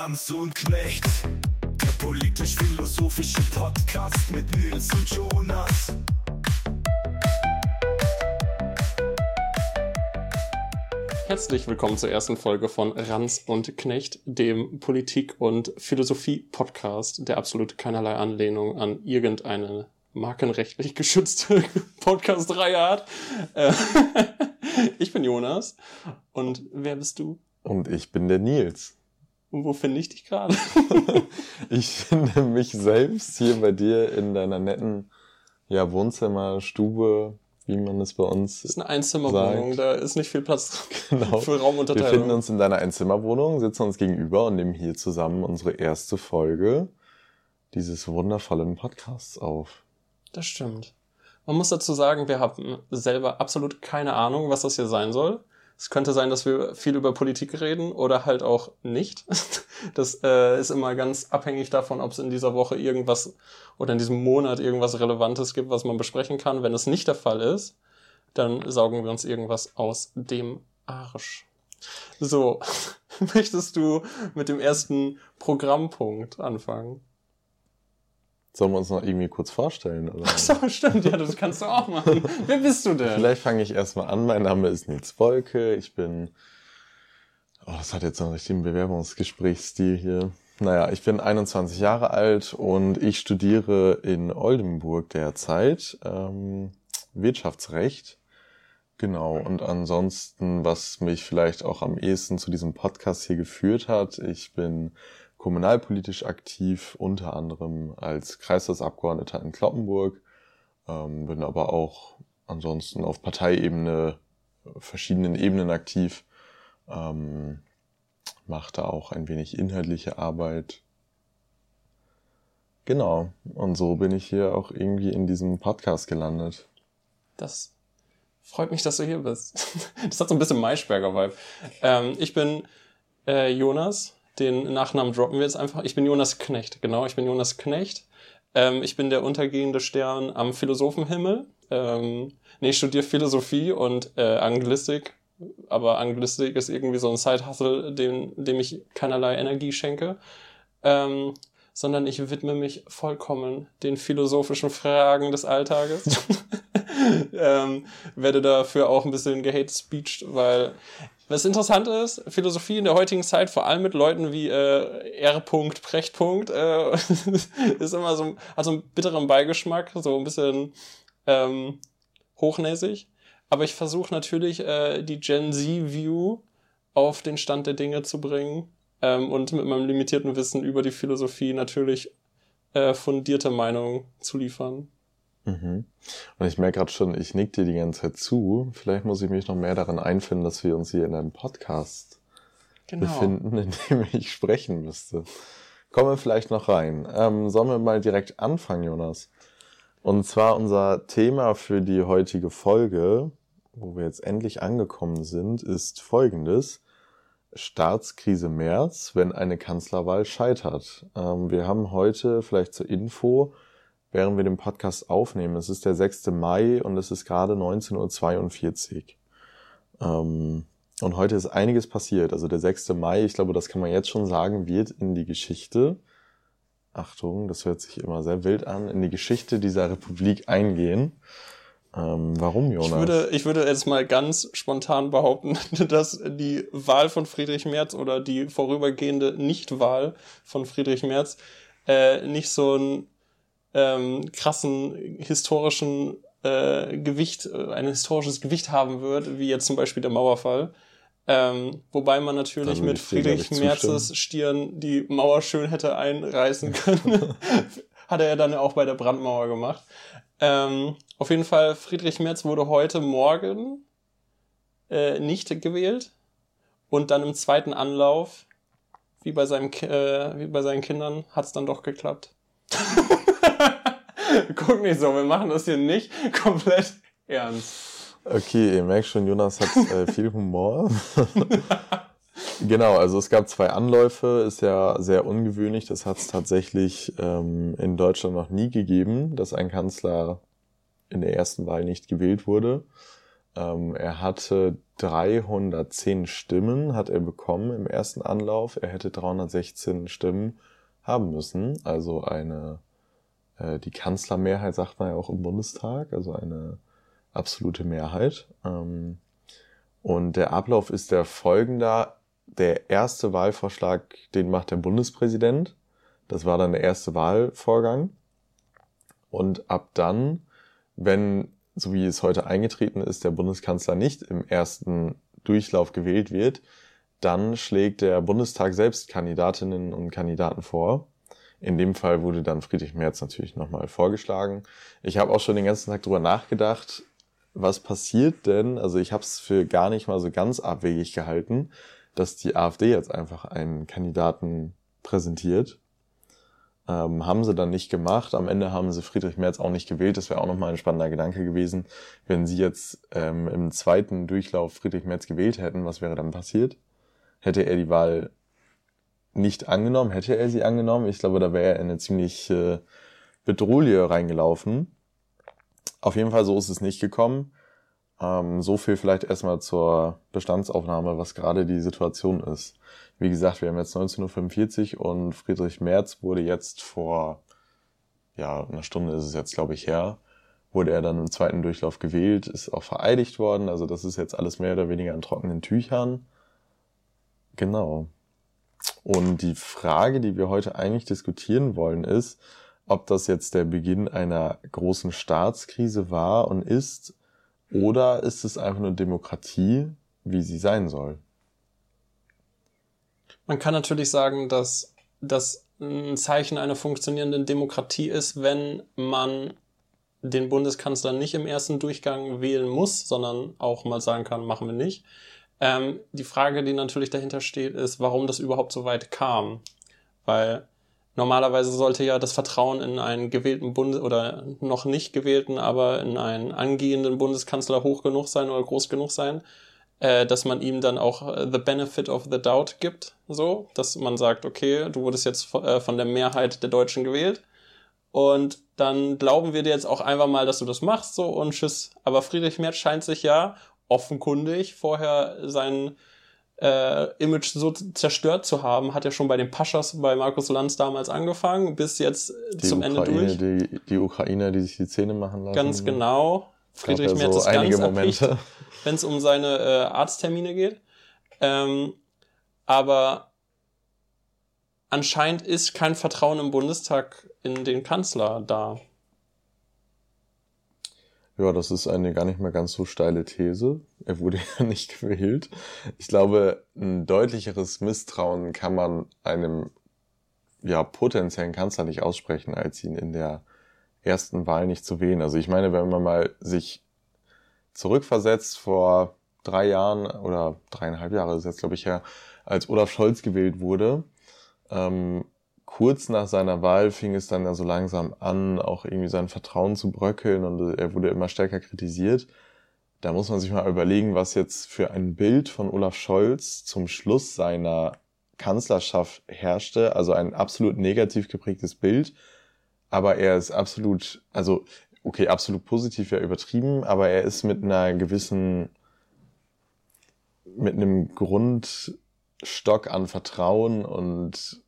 Ranz und Knecht, der politisch-philosophische Podcast mit Nils und Jonas. Herzlich willkommen zur ersten Folge von Ranz und Knecht, dem Politik- und Philosophie-Podcast, der absolut keinerlei Anlehnung an irgendeine markenrechtlich geschützte Podcast-Reihe hat. Ich bin Jonas. Und wer bist du? Und ich bin der Nils. Und wo finde ich dich gerade? Ich finde mich selbst hier bei dir in deiner netten Wohnzimmerstube, wie man es bei uns sagt. Das ist eine Einzimmerwohnung, da ist nicht viel Platz genau. für Raumunterteilung. Wir finden uns in deiner Einzimmerwohnung, sitzen uns gegenüber und nehmen hier zusammen unsere erste Folge dieses wundervollen Podcasts auf. Das stimmt. Man muss dazu sagen, wir haben selber absolut keine Ahnung, was das hier sein soll. Es könnte sein, dass wir viel über Politik reden oder halt auch nicht. Das ist immer ganz abhängig davon, ob es in dieser Woche irgendwas oder in diesem Monat irgendwas Relevantes gibt, was man besprechen kann. Wenn es nicht der Fall ist, dann saugen wir uns irgendwas aus dem Arsch. So, möchtest du mit dem ersten Programmpunkt anfangen? Sollen wir uns noch irgendwie kurz vorstellen? Oder? Ach so, stimmt, ja, das kannst du auch machen. Wer bist du denn? Vielleicht fange ich erstmal an. Mein Name ist Nils Wolke. Ich bin, das hat jetzt so einen richtigen Bewerbungsgesprächsstil hier. Naja, ich bin 21 Jahre alt und ich studiere in Oldenburg derzeit Wirtschaftsrecht. Genau, und ansonsten, was mich vielleicht auch am ehesten zu diesem Podcast hier geführt hat, ich bin kommunalpolitisch aktiv, unter anderem als Kreistagsabgeordneter in Cloppenburg, bin aber auch ansonsten auf Parteiebene, verschiedenen Ebenen aktiv, mache da auch ein wenig inhaltliche Arbeit. Genau, und so bin ich hier auch irgendwie in diesem Podcast gelandet. Das freut mich, dass du hier bist. Das hat so ein bisschen Maischberger-Vibe. Ich bin Jonas. Den Nachnamen droppen wir jetzt einfach. Ich bin Jonas Knecht, genau, ich bin Jonas Knecht. Ich bin der untergehende Stern am Philosophenhimmel. Ich studiere Philosophie und Anglistik, aber Anglistik ist irgendwie so ein Side-Hustle, dem ich keinerlei Energie schenke, sondern ich widme mich vollkommen den philosophischen Fragen des Alltages. Werde dafür auch ein bisschen gehate-speeched, weil was interessant ist, Philosophie in der heutigen Zeit, vor allem mit Leuten wie R. Precht. Ist immer so, hat so einen bitteren Beigeschmack, so ein bisschen hochnäsig. Aber ich versuche natürlich, die Gen Z-View auf den Stand der Dinge zu bringen und mit meinem limitierten Wissen über die Philosophie natürlich fundierte Meinung zu liefern. Mhm. Und ich merke gerade schon, ich nick dir die ganze Zeit zu. Vielleicht muss ich mich noch mehr daran einfinden, dass wir uns hier in einem Podcast befinden, in dem ich sprechen müsste. Kommen wir vielleicht noch rein. Sollen wir mal direkt anfangen, Jonas? Und zwar unser Thema für die heutige Folge, wo wir jetzt endlich angekommen sind, ist folgendes: Staatskrise Merz, wenn eine Kanzlerwahl scheitert. Wir haben heute, vielleicht zur Info, während wir den Podcast aufnehmen, es ist der 6. Mai und es ist gerade 19:42 Uhr. Und heute ist einiges passiert. Also der 6. Mai, ich glaube, das kann man jetzt schon sagen, wird in die Geschichte, Achtung, das hört sich immer sehr wild an, in die Geschichte dieser Republik eingehen. Warum, Jonas? Ich würde jetzt mal ganz spontan behaupten, dass die Wahl von Friedrich Merz oder die vorübergehende Nichtwahl von Friedrich Merz nicht so ein krassen historischen ein historisches Gewicht haben wird, wie jetzt zum Beispiel der Mauerfall. Wobei man natürlich mit Friedrich Merzes Stirn die Mauer schön hätte einreißen können. Hat er ja dann auch bei der Brandmauer gemacht. Auf jeden Fall, Friedrich Merz wurde heute Morgen nicht gewählt und dann im zweiten Anlauf, wie bei seinen Kindern, hat es dann doch geklappt. Guck nicht so, wir machen das hier nicht komplett ernst. Okay, ihr merkt schon, Jonas hat viel Humor. Genau, also es gab 2 Anläufe, ist ja sehr ungewöhnlich. Das hat es tatsächlich in Deutschland noch nie gegeben, dass ein Kanzler in der ersten Wahl nicht gewählt wurde. Er hatte 310 Stimmen, hat er bekommen im ersten Anlauf. Er hätte 316 Stimmen haben müssen, also die Kanzlermehrheit sagt man ja auch im Bundestag, also eine absolute Mehrheit. Und der Ablauf ist der folgende. Der erste Wahlvorschlag, den macht der Bundespräsident. Das war dann der erste Wahlvorgang. Und ab dann, wenn, so wie es heute eingetreten ist, der Bundeskanzler nicht im ersten Durchlauf gewählt wird, dann schlägt der Bundestag selbst Kandidatinnen und Kandidaten vor. In dem Fall wurde dann Friedrich Merz natürlich nochmal vorgeschlagen. Ich habe auch schon den ganzen Tag drüber nachgedacht, was passiert denn? Also ich habe es für gar nicht mal so ganz abwegig gehalten, dass die AfD jetzt einfach einen Kandidaten präsentiert. Haben sie dann nicht gemacht. Am Ende haben sie Friedrich Merz auch nicht gewählt. Das wäre auch nochmal ein spannender Gedanke gewesen. Wenn sie jetzt im zweiten Durchlauf Friedrich Merz gewählt hätten, was wäre dann passiert? Hätte er die Wahl nicht angenommen? Hätte er sie angenommen? Ich glaube, da wäre er in eine ziemlich Bedrohung reingelaufen. Auf jeden Fall, so ist es nicht gekommen. So viel vielleicht erstmal zur Bestandsaufnahme, was gerade die Situation ist. Wie gesagt, wir haben jetzt 19.45 Uhr und Friedrich Merz wurde jetzt vor, einer Stunde ist es jetzt, glaube ich, her, wurde er dann im zweiten Durchlauf gewählt, ist auch vereidigt worden. Also das ist jetzt alles mehr oder weniger in trockenen Tüchern. Genau. Und die Frage, die wir heute eigentlich diskutieren wollen, ist, ob das jetzt der Beginn einer großen Staatskrise war und ist, oder ist es einfach nur Demokratie, wie sie sein soll? Man kann natürlich sagen, dass das ein Zeichen einer funktionierenden Demokratie ist, wenn man den Bundeskanzler nicht im ersten Durchgang wählen muss, sondern auch mal sagen kann, machen wir nicht. Die Frage, die natürlich dahinter steht, ist, warum das überhaupt so weit kam. Weil normalerweise sollte ja das Vertrauen in einen gewählten oder noch nicht gewählten, aber in einen angehenden Bundeskanzler hoch genug sein oder groß genug sein, dass man ihm dann auch the benefit of the doubt gibt, so, dass man sagt, okay, du wurdest jetzt von der Mehrheit der Deutschen gewählt und dann glauben wir dir jetzt auch einfach mal, dass du das machst, so, und tschüss. Aber Friedrich Merz scheint sich ja offenkundig vorher sein Image so zerstört zu haben, hat ja schon bei den Paschas bei Markus Lanz damals angefangen, bis jetzt zum Ende durch. Die Ukrainer, die sich die Zähne machen lassen. Ganz genau. Friedrich Merz ist ganz erpicht, wenn es um seine Arzttermine geht. Aber anscheinend ist kein Vertrauen im Bundestag in den Kanzler da. Ja, das ist eine gar nicht mehr ganz so steile These. Er wurde ja nicht gewählt. Ich glaube, ein deutlicheres Misstrauen kann man einem potenziellen Kanzler nicht aussprechen, als ihn in der ersten Wahl nicht zu wählen. Also ich meine, wenn man mal sich zurückversetzt vor 3 Jahren oder 3,5 Jahre ist jetzt, glaube ich, her, als Olaf Scholz gewählt wurde, kurz nach seiner Wahl fing es dann ja so langsam an, auch irgendwie sein Vertrauen zu bröckeln und er wurde immer stärker kritisiert. Da muss man sich mal überlegen, was jetzt für ein Bild von Olaf Scholz zum Schluss seiner Kanzlerschaft herrschte. Also ein absolut negativ geprägtes Bild. Aber er ist absolut, absolut positiv ja übertrieben, aber er ist mit einem Grundstock an Vertrauen und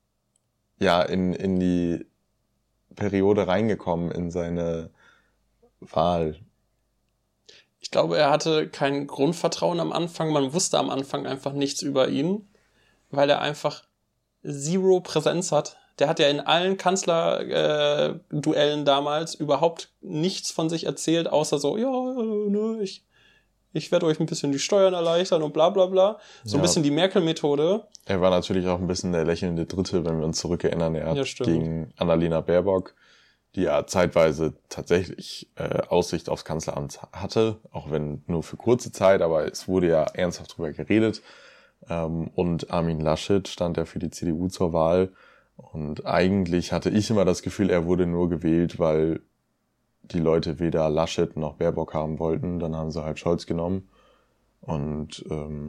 in die Periode reingekommen in seine Wahl. Ich glaube, er hatte kein Grundvertrauen am Anfang. Man wusste am Anfang einfach nichts über ihn, weil er einfach zero Präsenz hat. Der hat ja in allen Kanzlerduellen damals überhaupt nichts von sich erzählt, außer so, ich werde euch ein bisschen die Steuern erleichtern und bla bla bla. So ein bisschen die Merkel-Methode. Er war natürlich auch ein bisschen der lächelnde Dritte, wenn wir uns zurückerinnern. Er hat gegen Annalena Baerbock, die ja zeitweise tatsächlich Aussicht aufs Kanzleramt hatte, auch wenn nur für kurze Zeit, aber es wurde ja ernsthaft drüber geredet. Und Armin Laschet stand ja für die CDU zur Wahl. Und eigentlich hatte ich immer das Gefühl, er wurde nur gewählt, weil die Leute weder Laschet noch Baerbock haben wollten. Dann haben sie halt Scholz genommen. Und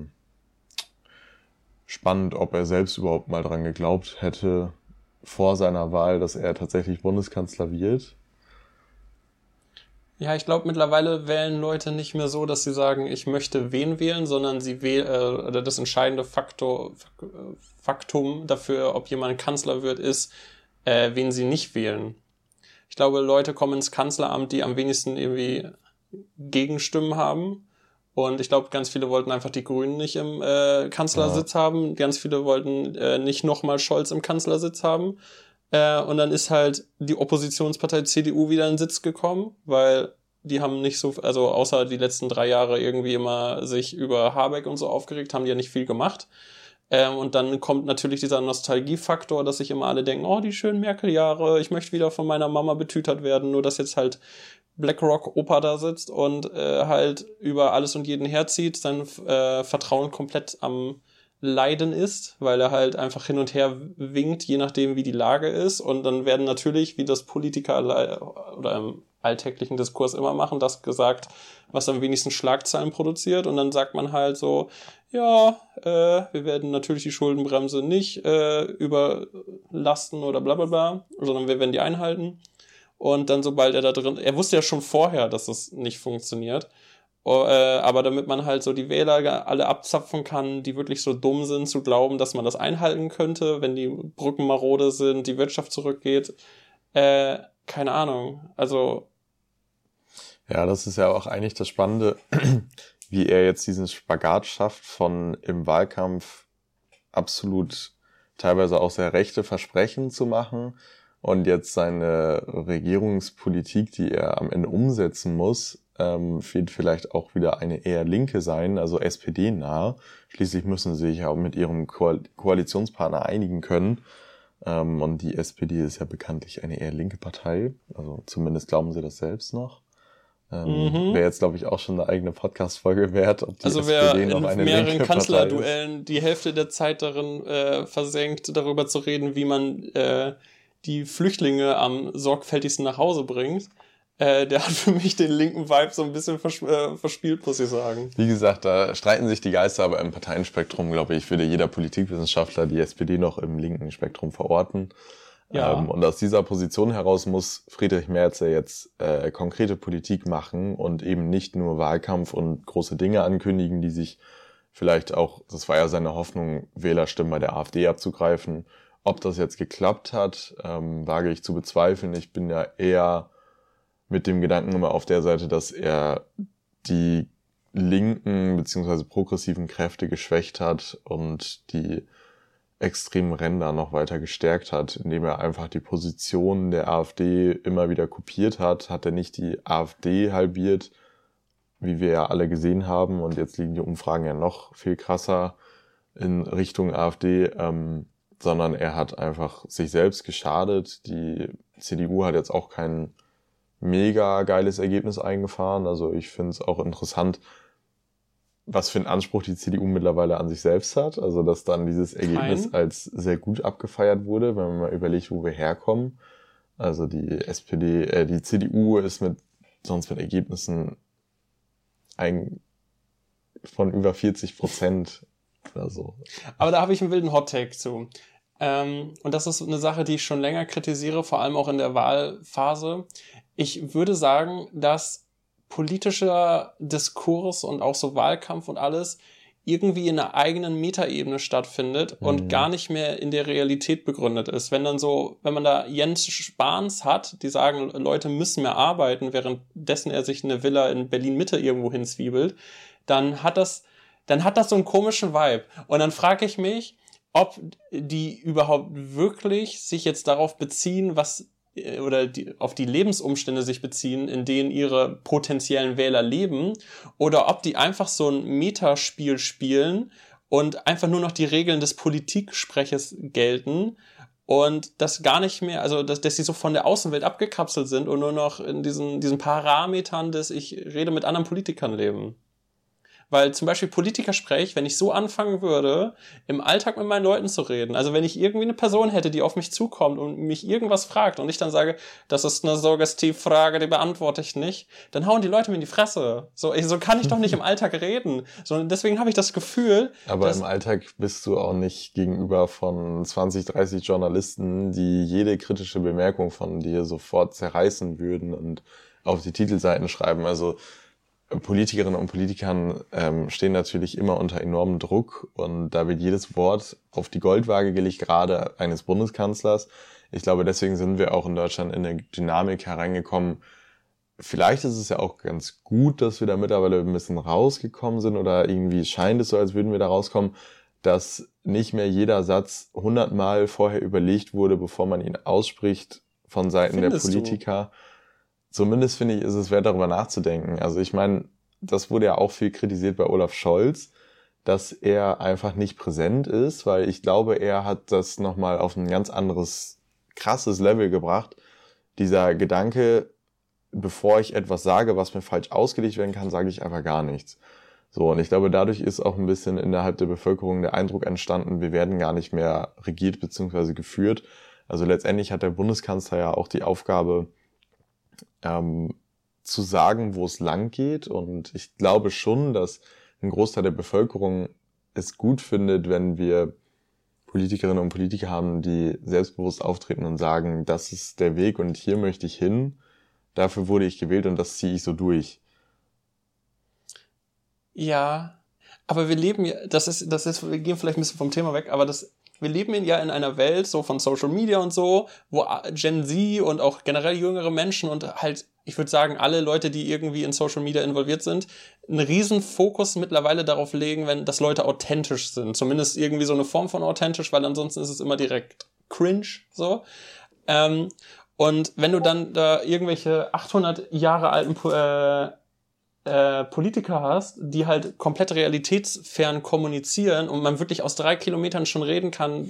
spannend, ob er selbst überhaupt mal dran geglaubt hätte vor seiner Wahl, dass er tatsächlich Bundeskanzler wird. Ja, ich glaube, mittlerweile wählen Leute nicht mehr so, dass sie sagen, ich möchte wen wählen, sondern sie wählen, oder das entscheidende Faktum dafür, ob jemand Kanzler wird, ist, wen sie nicht wählen. Ich glaube, Leute kommen ins Kanzleramt, die am wenigsten irgendwie Gegenstimmen haben. Und ich glaube, ganz viele wollten einfach die Grünen nicht im Kanzlersitz haben. Ganz viele wollten nicht nochmal Scholz im Kanzlersitz haben. Und dann ist halt die Oppositionspartei CDU wieder in den Sitz gekommen, weil die haben nicht so, also außer die letzten 3 Jahre irgendwie immer sich über Habeck und so aufgeregt, haben die ja nicht viel gemacht. Und dann kommt natürlich dieser Nostalgiefaktor, dass sich immer alle denken, oh, die schönen Merkel-Jahre, ich möchte wieder von meiner Mama betütert werden, nur dass jetzt halt BlackRock-Opa da sitzt und halt über alles und jeden herzieht, sein Vertrauen komplett am Leiden ist, weil er halt einfach hin und her winkt, je nachdem, wie die Lage ist. Und dann werden natürlich, wie das Politiker oder im alltäglichen Diskurs immer machen, das gesagt, was am wenigsten Schlagzeilen produziert. Und dann sagt man halt so, ja, wir werden natürlich die Schuldenbremse nicht überlasten oder bla bla bla, sondern wir werden die einhalten. Und dann, sobald er da drin, er wusste ja schon vorher, dass das nicht funktioniert, aber damit man halt so die Wähler alle abzapfen kann, die wirklich so dumm sind, zu glauben, dass man das einhalten könnte, wenn die Brücken marode sind, die Wirtschaft zurückgeht, keine Ahnung, also. Ja, das ist ja auch eigentlich das Spannende, wie er jetzt diesen Spagat schafft, von im Wahlkampf absolut teilweise auch sehr rechte Versprechen zu machen und jetzt seine Regierungspolitik, die er am Ende umsetzen muss, wird vielleicht auch wieder eine eher linke sein, also SPD-nah. Schließlich müssen sie sich ja auch mit ihrem Koalitionspartner einigen können. Und die SPD ist ja bekanntlich eine eher linke Partei. Also zumindest glauben sie das selbst noch. Wäre jetzt, glaube ich, auch schon eine eigene Podcast-Folge wert, ob die also SPD noch wer eine in mehreren linke Kanzlerduellen die Hälfte der Zeit darin versenkt, darüber zu reden, wie man die Flüchtlinge am sorgfältigsten nach Hause bringt, der hat für mich den linken Vibe so ein bisschen verspielt, muss ich sagen. Wie gesagt, da streiten sich die Geister, aber im Parteienspektrum, glaube ich, würde jeder Politikwissenschaftler die SPD noch im linken Spektrum verorten. Ja. Und aus dieser Position heraus muss Friedrich Merz ja jetzt konkrete Politik machen und eben nicht nur Wahlkampf und große Dinge ankündigen, die sich vielleicht auch, das war ja seine Hoffnung, Wählerstimmen bei der AfD abzugreifen. Ob das jetzt geklappt hat, wage ich zu bezweifeln. Ich bin ja eher mit dem Gedanken immer auf der Seite, dass er die linken bzw. progressiven Kräfte geschwächt hat und die extremen Ränder noch weiter gestärkt hat, indem er einfach die Position der AfD immer wieder kopiert hat. Hat er nicht die AfD halbiert, wie wir ja alle gesehen haben, und jetzt liegen die Umfragen ja noch viel krasser in Richtung AfD, sondern er hat einfach sich selbst geschadet. Die CDU hat jetzt auch kein mega geiles Ergebnis eingefahren. Also ich finde es auch interessant, was für einen Anspruch die CDU mittlerweile an sich selbst hat. Also dass dann dieses Ergebnis als sehr gut abgefeiert wurde, wenn man mal überlegt, wo wir herkommen. Also die CDU ist sonst mit Ergebnissen von über 40% oder so. Aber da habe ich einen wilden Hot-Take zu. Und das ist eine Sache, die ich schon länger kritisiere, vor allem auch in der Wahlphase. Ich würde sagen, dass politischer Diskurs und auch so Wahlkampf und alles irgendwie in einer eigenen Metaebene stattfindet und gar nicht mehr in der Realität begründet ist. Wenn man da Jens Spahns hat, die sagen, Leute müssen mehr arbeiten, währenddessen er sich eine Villa in Berlin-Mitte irgendwo hinzwiebelt, dann hat das so einen komischen Vibe. Und dann frage ich mich, ob die überhaupt wirklich sich jetzt darauf beziehen, auf die Lebensumstände sich beziehen, in denen ihre potenziellen Wähler leben, oder ob die einfach so ein Metaspiel spielen und einfach nur noch die Regeln des Politiksprechers gelten und das gar nicht mehr, also dass sie so von der Außenwelt abgekapselt sind und nur noch in diesen Parametern des ich rede mit anderen Politikern leben. Weil zum Beispiel Politikersprech, wenn ich so anfangen würde, im Alltag mit meinen Leuten zu reden, also wenn ich irgendwie eine Person hätte, die auf mich zukommt und mich irgendwas fragt und ich dann sage, das ist eine Suggestivfrage, die beantworte ich nicht, dann hauen die Leute mir in die Fresse. So kann ich doch nicht im Alltag reden. Sondern deswegen habe ich das Gefühl, aber im Alltag bist du auch nicht gegenüber von 20, 30 Journalisten, die jede kritische Bemerkung von dir sofort zerreißen würden und auf die Titelseiten schreiben. Also Politikerinnen und Politikern stehen natürlich immer unter enormem Druck und da wird jedes Wort auf die Goldwaage gelegt, gerade eines Bundeskanzlers. Ich glaube, deswegen sind wir auch in Deutschland in eine Dynamik hereingekommen. Vielleicht ist es ja auch ganz gut, dass wir da mittlerweile ein bisschen rausgekommen sind oder irgendwie scheint es so, als würden wir da rauskommen, dass nicht mehr jeder Satz 100-mal vorher überlegt wurde, bevor man ihn ausspricht von Seiten der Politiker. Zumindest finde ich, ist es wert, darüber nachzudenken. Also ich meine, das wurde ja auch viel kritisiert bei Olaf Scholz, dass er einfach nicht präsent ist, weil ich glaube, er hat das nochmal auf ein ganz anderes, krasses Level gebracht. Dieser Gedanke, bevor ich etwas sage, was mir falsch ausgelegt werden kann, sage ich einfach gar nichts. So, und ich glaube, dadurch ist auch ein bisschen innerhalb der Bevölkerung der Eindruck entstanden, wir werden gar nicht mehr regiert bzw. geführt. Also letztendlich hat der Bundeskanzler ja auch die Aufgabe, zu sagen, wo es lang geht. Und ich glaube schon, dass ein Großteil der Bevölkerung es gut findet, wenn wir Politikerinnen und Politiker haben, die selbstbewusst auftreten und sagen, das ist der Weg und hier möchte ich hin. Dafür wurde ich gewählt und das ziehe ich so durch. Ja, aber wir leben ja, wir gehen vielleicht ein bisschen vom Thema weg, aber wir leben ja in einer Welt so von Social Media und so, wo Gen Z und auch generell jüngere Menschen und halt, ich würde sagen, alle Leute, die irgendwie in Social Media involviert sind, einen riesen Fokus mittlerweile darauf legen, dass Leute authentisch sind. Zumindest irgendwie so eine Form von authentisch, weil ansonsten ist es immer direkt cringe, so. Und wenn du dann da irgendwelche 800 Jahre alten Politiker hast, die halt komplett realitätsfern kommunizieren und man wirklich aus 3 Kilometern schon sehen kann,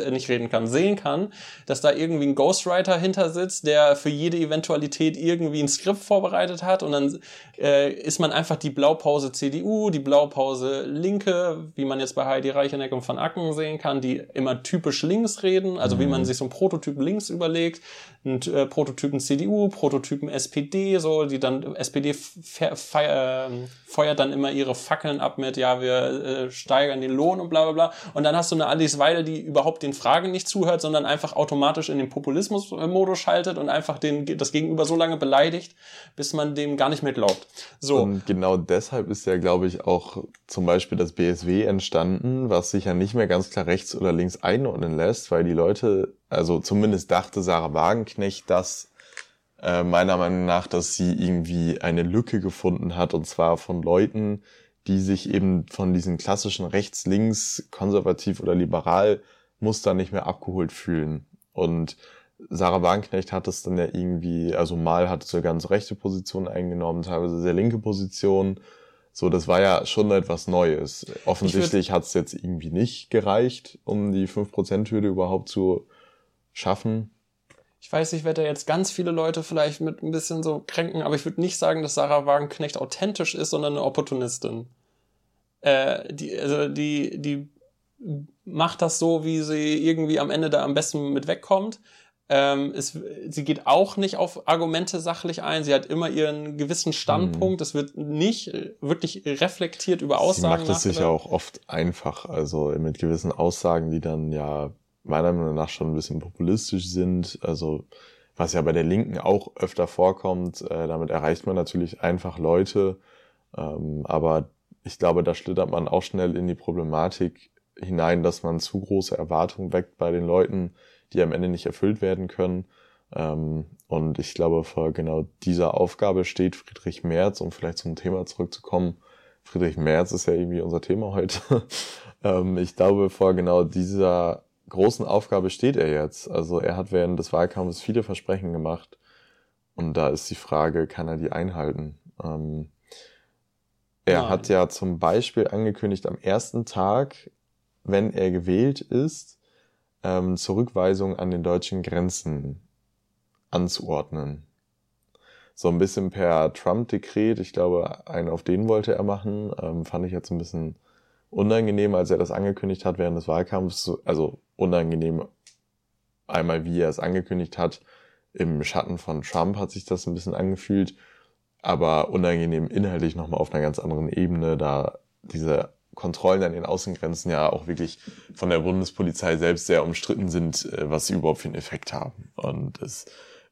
dass da irgendwie ein Ghostwriter hinter sitzt, der für jede Eventualität irgendwie ein Skript vorbereitet hat und dann ist man einfach die Blaupause CDU, die Blaupause Linke, wie man jetzt bei Heidi Reicheneck und Van Acken sehen kann, die immer typisch links reden, also wie man sich so ein Prototyp links überlegt, ein Prototypen CDU, Prototypen SPD, so, die dann SPD feuert dann immer ihre Fackeln ab mit, ja, wir steigern den Lohn und bla bla bla. Und dann hast du eine Alice Weidel, die überhaupt den Fragen nicht zuhört, sondern einfach automatisch in den Populismus-Modus schaltet und einfach das Gegenüber so lange beleidigt, bis man dem gar nicht mehr glaubt. So. Und genau deshalb ist ja, glaube ich, auch zum Beispiel das BSW entstanden, was sich ja nicht mehr ganz klar rechts oder links einordnen lässt, weil die Leute, also zumindest dachte Sarah Wagenknecht das, meiner Meinung nach, dass sie irgendwie eine Lücke gefunden hat, und zwar von Leuten, die sich eben von diesen klassischen rechts, links, konservativ oder liberal Mustern nicht mehr abgeholt fühlen. Und Sarah Wagenknecht hat es dann ja irgendwie, also mal hat sie ganz rechte Positionen eingenommen, teilweise sehr linke Positionen. So, das war ja schon etwas Neues. Offensichtlich hat es jetzt irgendwie nicht gereicht, um die 5%-Hürde überhaupt zu schaffen. Ich weiß, ich werde jetzt ganz viele Leute vielleicht mit ein bisschen so kränken, aber ich würde nicht sagen, dass Sarah Wagenknecht authentisch ist, sondern eine Opportunistin. Die macht das so, wie sie irgendwie am Ende da am besten mit wegkommt. Sie geht auch nicht auf Argumente sachlich ein. Sie hat immer ihren gewissen Standpunkt. Es wird nicht wirklich reflektiert über Aussagen. Sie macht es sich ja auch oft einfach, also mit gewissen Aussagen, die dann ja meiner Meinung nach schon ein bisschen populistisch sind, also was ja bei der Linken auch öfter vorkommt, damit erreicht man natürlich einfach Leute, aber ich glaube, da schlittert man auch schnell in die Problematik hinein, dass man zu große Erwartungen weckt bei den Leuten, die am Ende nicht erfüllt werden können, und ich glaube, vor genau dieser Aufgabe steht Friedrich Merz, um vielleicht zum Thema zurückzukommen. Friedrich Merz ist ja irgendwie unser Thema heute. Ich glaube, vor genau dieser großen Aufgabe steht er jetzt. Also er hat während des Wahlkampfes viele Versprechen gemacht und da ist die Frage, kann er die einhalten? Er hat ja zum Beispiel angekündigt, am ersten Tag, wenn er gewählt ist, Zurückweisung an den deutschen Grenzen anzuordnen. So ein bisschen per Trump-Dekret, ich glaube, einen auf den wollte er machen, fand ich jetzt ein bisschen unangenehm, als er das angekündigt hat während des Wahlkampfs, also unangenehm einmal, wie er es angekündigt hat, im Schatten von Trump hat sich das ein bisschen angefühlt, aber unangenehm inhaltlich nochmal auf einer ganz anderen Ebene, da diese Kontrollen an den Außengrenzen ja auch wirklich von der Bundespolizei selbst sehr umstritten sind, was sie überhaupt für einen Effekt haben. Und es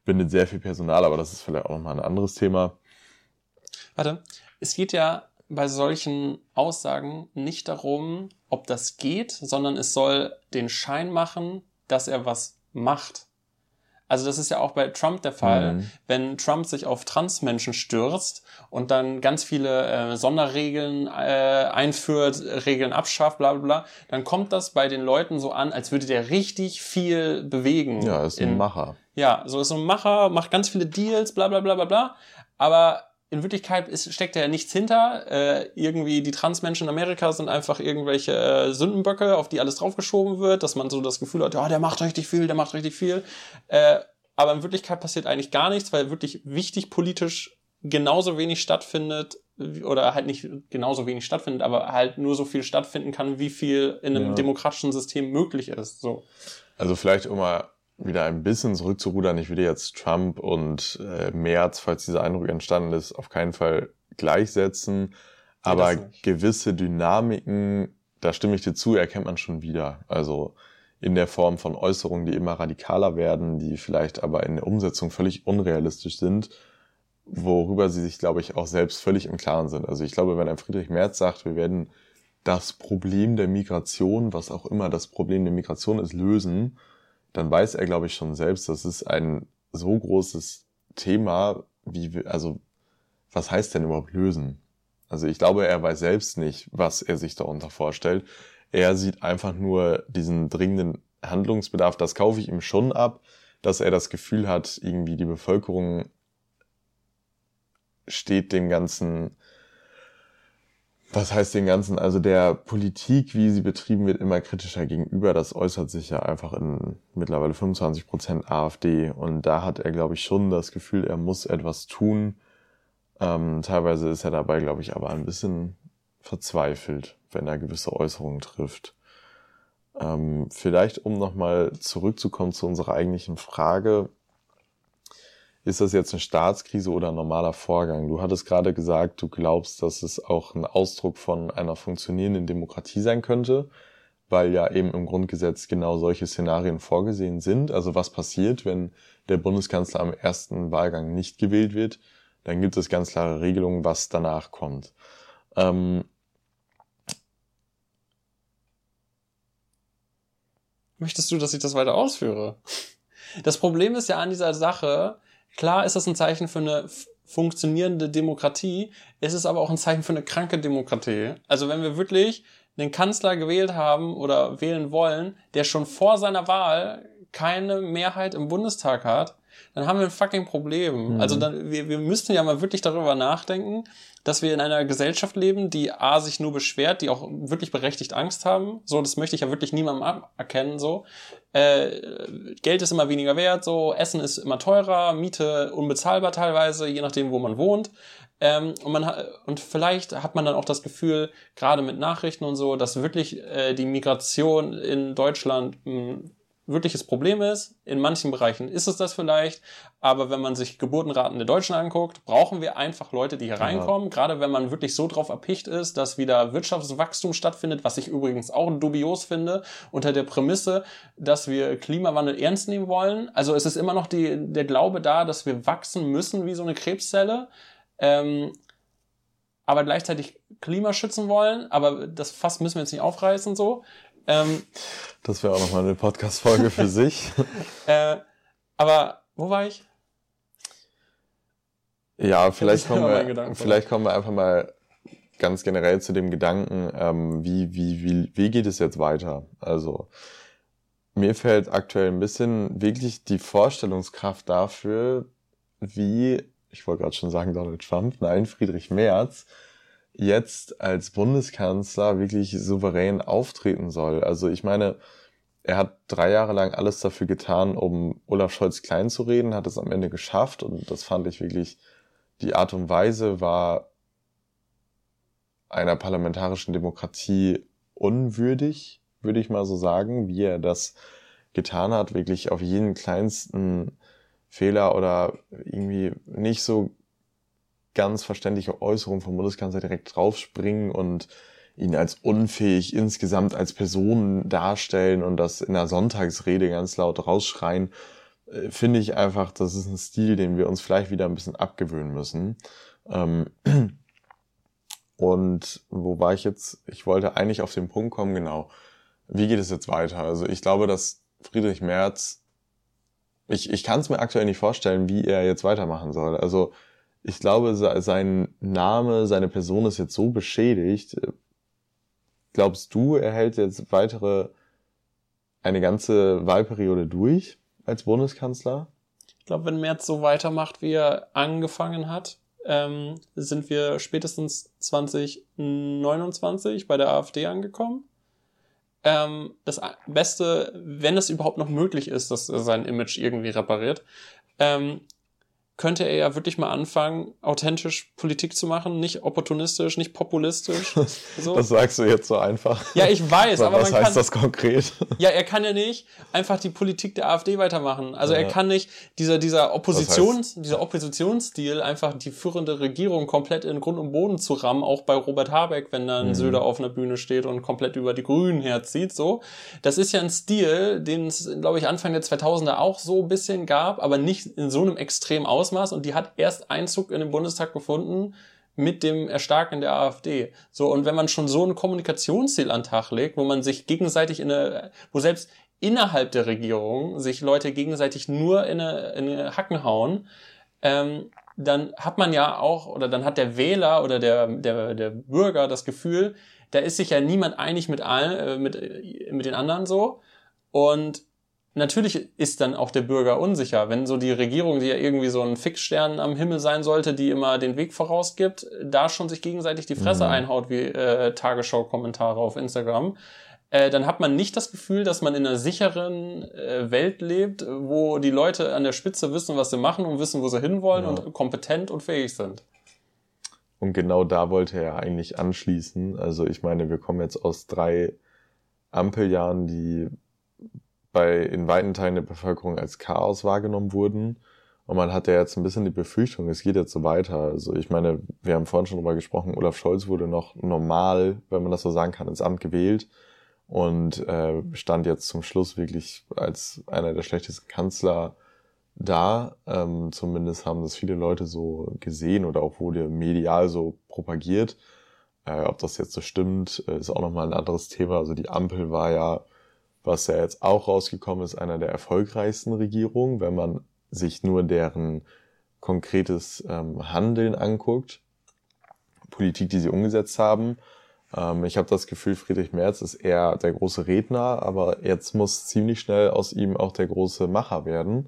bindet sehr viel Personal, aber das ist vielleicht auch nochmal ein anderes Thema. Warte, es geht ja bei solchen Aussagen nicht darum, ob das geht, sondern es soll den Schein machen, dass er was macht. Also das ist ja auch bei Trump der Fall, wenn Trump sich auf Transmenschen stürzt und dann ganz viele Sonderregeln einführt, Regeln abschafft, bla bla bla, dann kommt das bei den Leuten so an, als würde der richtig viel bewegen. Ja, ist ein Macher. Ja, so ist so ein Macher, macht ganz viele Deals, bla bla bla bla bla, aber in Wirklichkeit steckt da ja nichts hinter. Irgendwie die Transmenschen in Amerika sind einfach irgendwelche Sündenböcke, auf die alles draufgeschoben wird, dass man so das Gefühl hat, ja, der macht richtig viel. Aber in Wirklichkeit passiert eigentlich gar nichts, weil wirklich wichtig politisch genauso wenig stattfindet oder halt nicht genauso wenig stattfindet, aber halt nur so viel stattfinden kann, wie viel in einem demokratischen System möglich ist. So. Also vielleicht mal wieder ein bisschen zurückzurudern, ich würde jetzt Trump und Merz, falls dieser Eindruck entstanden ist, auf keinen Fall gleichsetzen, aber gewisse Dynamiken, da stimme ich dir zu, erkennt man schon wieder. Also in der Form von Äußerungen, die immer radikaler werden, die vielleicht aber in der Umsetzung völlig unrealistisch sind, worüber sie sich, glaube ich, auch selbst völlig im Klaren sind. Also ich glaube, wenn ein Friedrich Merz sagt, wir werden das Problem der Migration, was auch immer das Problem der Migration ist, lösen, dann weiß er, glaube ich, schon selbst, das ist ein so großes Thema, was heißt denn überhaupt lösen? Also ich glaube, er weiß selbst nicht, was er sich darunter vorstellt. Er sieht einfach nur diesen dringenden Handlungsbedarf, das kaufe ich ihm schon ab, dass er das Gefühl hat, irgendwie die Bevölkerung steht dem Ganzen, also der Politik, wie sie betrieben wird, immer kritischer gegenüber. Das äußert sich ja einfach in mittlerweile 25% AfD. Und da hat er, glaube ich, schon das Gefühl, er muss etwas tun. Teilweise ist er dabei, glaube ich, aber ein bisschen verzweifelt, wenn er gewisse Äußerungen trifft. Vielleicht, um nochmal zurückzukommen zu unserer eigentlichen Frage, ist das jetzt eine Staatskrise oder ein normaler Vorgang? Du hattest gerade gesagt, du glaubst, dass es auch ein Ausdruck von einer funktionierenden Demokratie sein könnte, weil ja eben im Grundgesetz genau solche Szenarien vorgesehen sind. Also was passiert, wenn der Bundeskanzler am ersten Wahlgang nicht gewählt wird? Dann gibt es ganz klare Regelungen, was danach kommt. Möchtest du, dass ich das weiter ausführe? Das Problem ist ja an dieser Sache, klar ist das ein Zeichen für eine funktionierende Demokratie, es ist aber auch ein Zeichen für eine kranke Demokratie. Also wenn wir wirklich einen Kanzler gewählt haben oder wählen wollen, der schon vor seiner Wahl keine Mehrheit im Bundestag hat, dann haben wir ein fucking Problem. Also wir müssten ja mal wirklich darüber nachdenken, dass wir in einer Gesellschaft leben, die A, sich nur beschwert, die auch wirklich berechtigt Angst haben. So, das möchte ich ja wirklich niemandem anerkennen, so. Geld ist immer weniger wert, so. Essen ist immer teurer, Miete unbezahlbar teilweise, je nachdem, wo man wohnt. Und vielleicht hat man dann auch das Gefühl, gerade mit Nachrichten und so, dass wirklich die Migration in Deutschland wirkliches Problem ist. In manchen Bereichen ist es das vielleicht, aber wenn man sich Geburtenraten der Deutschen anguckt, brauchen wir einfach Leute, die hier reinkommen, gerade wenn man wirklich so drauf erpicht ist, dass wieder Wirtschaftswachstum stattfindet, was ich übrigens auch dubios finde, unter der Prämisse, dass wir Klimawandel ernst nehmen wollen. Also es ist immer noch der Glaube da, dass wir wachsen müssen wie so eine Krebszelle, aber gleichzeitig Klima schützen wollen, aber das Fass müssen wir jetzt nicht aufreißen, so. Das wäre auch nochmal eine Podcast-Folge für sich. Aber wo war ich? Ja, vielleicht kommen wir einfach mal ganz generell zu dem Gedanken, wie geht es jetzt weiter? Also mir fällt aktuell ein bisschen wirklich die Vorstellungskraft dafür, wie, ich wollte gerade schon sagen Donald Trump, nein, Friedrich Merz, jetzt als Bundeskanzler wirklich souverän auftreten soll. Also ich meine, er hat 3 Jahre lang alles dafür getan, um Olaf Scholz klein zu reden, hat es am Ende geschafft und das fand ich wirklich, die Art und Weise war einer parlamentarischen Demokratie unwürdig, würde ich mal so sagen, wie er das getan hat, wirklich auf jeden kleinsten Fehler oder irgendwie nicht so ganz verständliche Äußerung vom Bundeskanzler direkt draufspringen und ihn als unfähig insgesamt als Person darstellen und das in der Sonntagsrede ganz laut rausschreien. finde ich einfach, das ist ein Stil, den wir uns vielleicht wieder ein bisschen abgewöhnen müssen. Und wo war ich jetzt? Ich wollte eigentlich auf den Punkt kommen, genau. Wie geht es jetzt weiter? Also ich glaube, dass Friedrich Merz, ich kann es mir aktuell nicht vorstellen, wie er jetzt weitermachen soll. Also ich glaube, sein Name, seine Person ist jetzt so beschädigt. Glaubst du, er hält jetzt eine ganze Wahlperiode durch als Bundeskanzler? Ich glaube, wenn Merz so weitermacht, wie er angefangen hat, sind wir spätestens 2029 bei der AfD angekommen. Das Beste, wenn es überhaupt noch möglich ist, dass er sein Image irgendwie repariert, könnte er ja wirklich mal anfangen, authentisch Politik zu machen, nicht opportunistisch, nicht populistisch. So. Das sagst du jetzt so einfach. Ja, ich weiß, aber was heißt das konkret? Ja, er kann ja nicht einfach die Politik der AfD weitermachen. Also er kann nicht dieser Oppositionsstil, einfach die führende Regierung komplett in Grund und Boden zu rammen, auch bei Robert Habeck, wenn dann Söder auf einer Bühne steht und komplett über die Grünen herzieht, so. Das ist ja ein Stil, den es, glaube ich, Anfang der 2000er auch so ein bisschen gab, aber nicht in so einem extremen Ausmaß, und die hat erst Einzug in den Bundestag gefunden mit dem Erstarken der AfD. So, und wenn man schon so einen Kommunikationsstil an den Tag legt, wo man sich gegenseitig wo selbst innerhalb der Regierung sich Leute gegenseitig nur in eine Hacken hauen, dann hat man ja auch, oder dann hat der Wähler oder der Bürger das Gefühl, da ist sich ja niemand einig mit den anderen so, und natürlich ist dann auch der Bürger unsicher, wenn so die Regierung, die ja irgendwie so ein Fixstern am Himmel sein sollte, die immer den Weg vorausgibt, da schon sich gegenseitig die Fresse einhaut wie Tagesschau-Kommentare auf Instagram, dann hat man nicht das Gefühl, dass man in einer sicheren Welt lebt, wo die Leute an der Spitze wissen, was sie machen und wissen, wo sie hinwollen und kompetent und fähig sind. Und genau da wollte er eigentlich anschließen. Also ich meine, wir kommen jetzt aus 3 Ampeljahren, die in weiten Teilen der Bevölkerung als Chaos wahrgenommen wurden. Und man hat ja jetzt ein bisschen die Befürchtung, es geht jetzt so weiter. Also ich meine, wir haben vorhin schon drüber gesprochen, Olaf Scholz wurde noch normal, wenn man das so sagen kann, ins Amt gewählt und stand jetzt zum Schluss wirklich als einer der schlechtesten Kanzler da. Zumindest haben das viele Leute so gesehen oder auch wurde medial so propagiert. Ob das jetzt so stimmt, ist auch nochmal ein anderes Thema. Also die Ampel war ja, was ja jetzt auch rausgekommen ist, einer der erfolgreichsten Regierungen, wenn man sich nur deren konkretes Handeln anguckt, Politik, die sie umgesetzt haben. Ich habe das Gefühl, Friedrich Merz ist eher der große Redner, aber jetzt muss ziemlich schnell aus ihm auch der große Macher werden.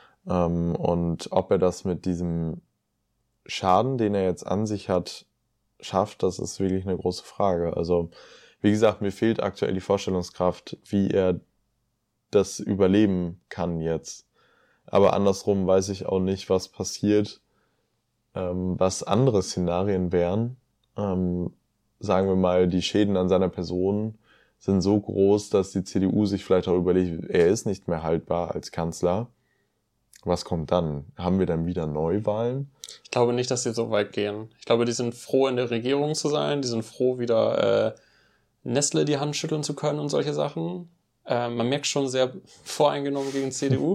Und ob er das mit diesem Schaden, den er jetzt an sich hat, schafft, das ist wirklich eine große Frage. Also wie gesagt, mir fehlt aktuell die Vorstellungskraft, wie er das überleben kann jetzt. Aber andersrum weiß ich auch nicht, was passiert, was andere Szenarien wären. Sagen wir mal, die Schäden an seiner Person sind so groß, dass die CDU sich vielleicht auch überlegt, er ist nicht mehr haltbar als Kanzler. Was kommt dann? Haben wir dann wieder Neuwahlen? Ich glaube nicht, dass sie so weit gehen. Ich glaube, die sind froh, in der Regierung zu sein. Die sind froh, wieder Nestle die Hand schütteln zu können und solche Sachen. Man merkt schon sehr voreingenommen gegen CDU.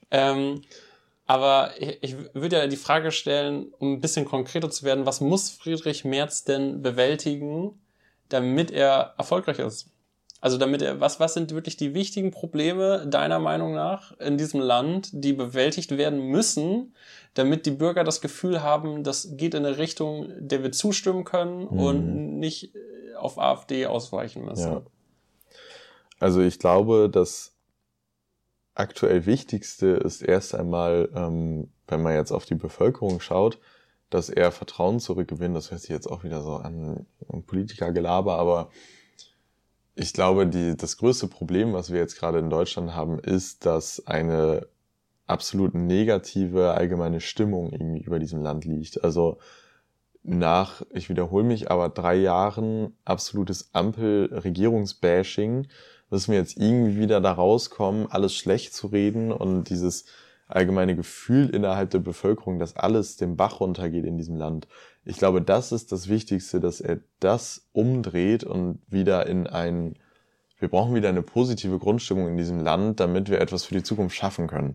Aber ich würde ja die Frage stellen, um ein bisschen konkreter zu werden, was muss Friedrich Merz denn bewältigen, damit er erfolgreich ist? Also was sind wirklich die wichtigen Probleme deiner Meinung nach in diesem Land, die bewältigt werden müssen, damit die Bürger das Gefühl haben, das geht in eine Richtung, der wir zustimmen können und nicht auf AfD ausweichen müssen? Ja. Also ich glaube, das aktuell Wichtigste ist erst einmal, wenn man jetzt auf die Bevölkerung schaut, dass er Vertrauen zurückgewinnt. Das hört sich jetzt auch wieder so an Politikergelaber, aber ich glaube, das größte Problem, was wir jetzt gerade in Deutschland haben, ist, dass eine absolut negative allgemeine Stimmung irgendwie über diesem Land liegt. Also ich wiederhole mich, aber 3 Jahren absolutes Ampel-Regierungsbashing, müssen wir jetzt irgendwie wieder da rauskommen, alles schlecht zu reden und dieses allgemeine Gefühl innerhalb der Bevölkerung, dass alles den Bach runtergeht in diesem Land. Ich glaube, das ist das Wichtigste, dass er das umdreht und wieder wir brauchen wieder eine positive Grundstimmung in diesem Land, damit wir etwas für die Zukunft schaffen können.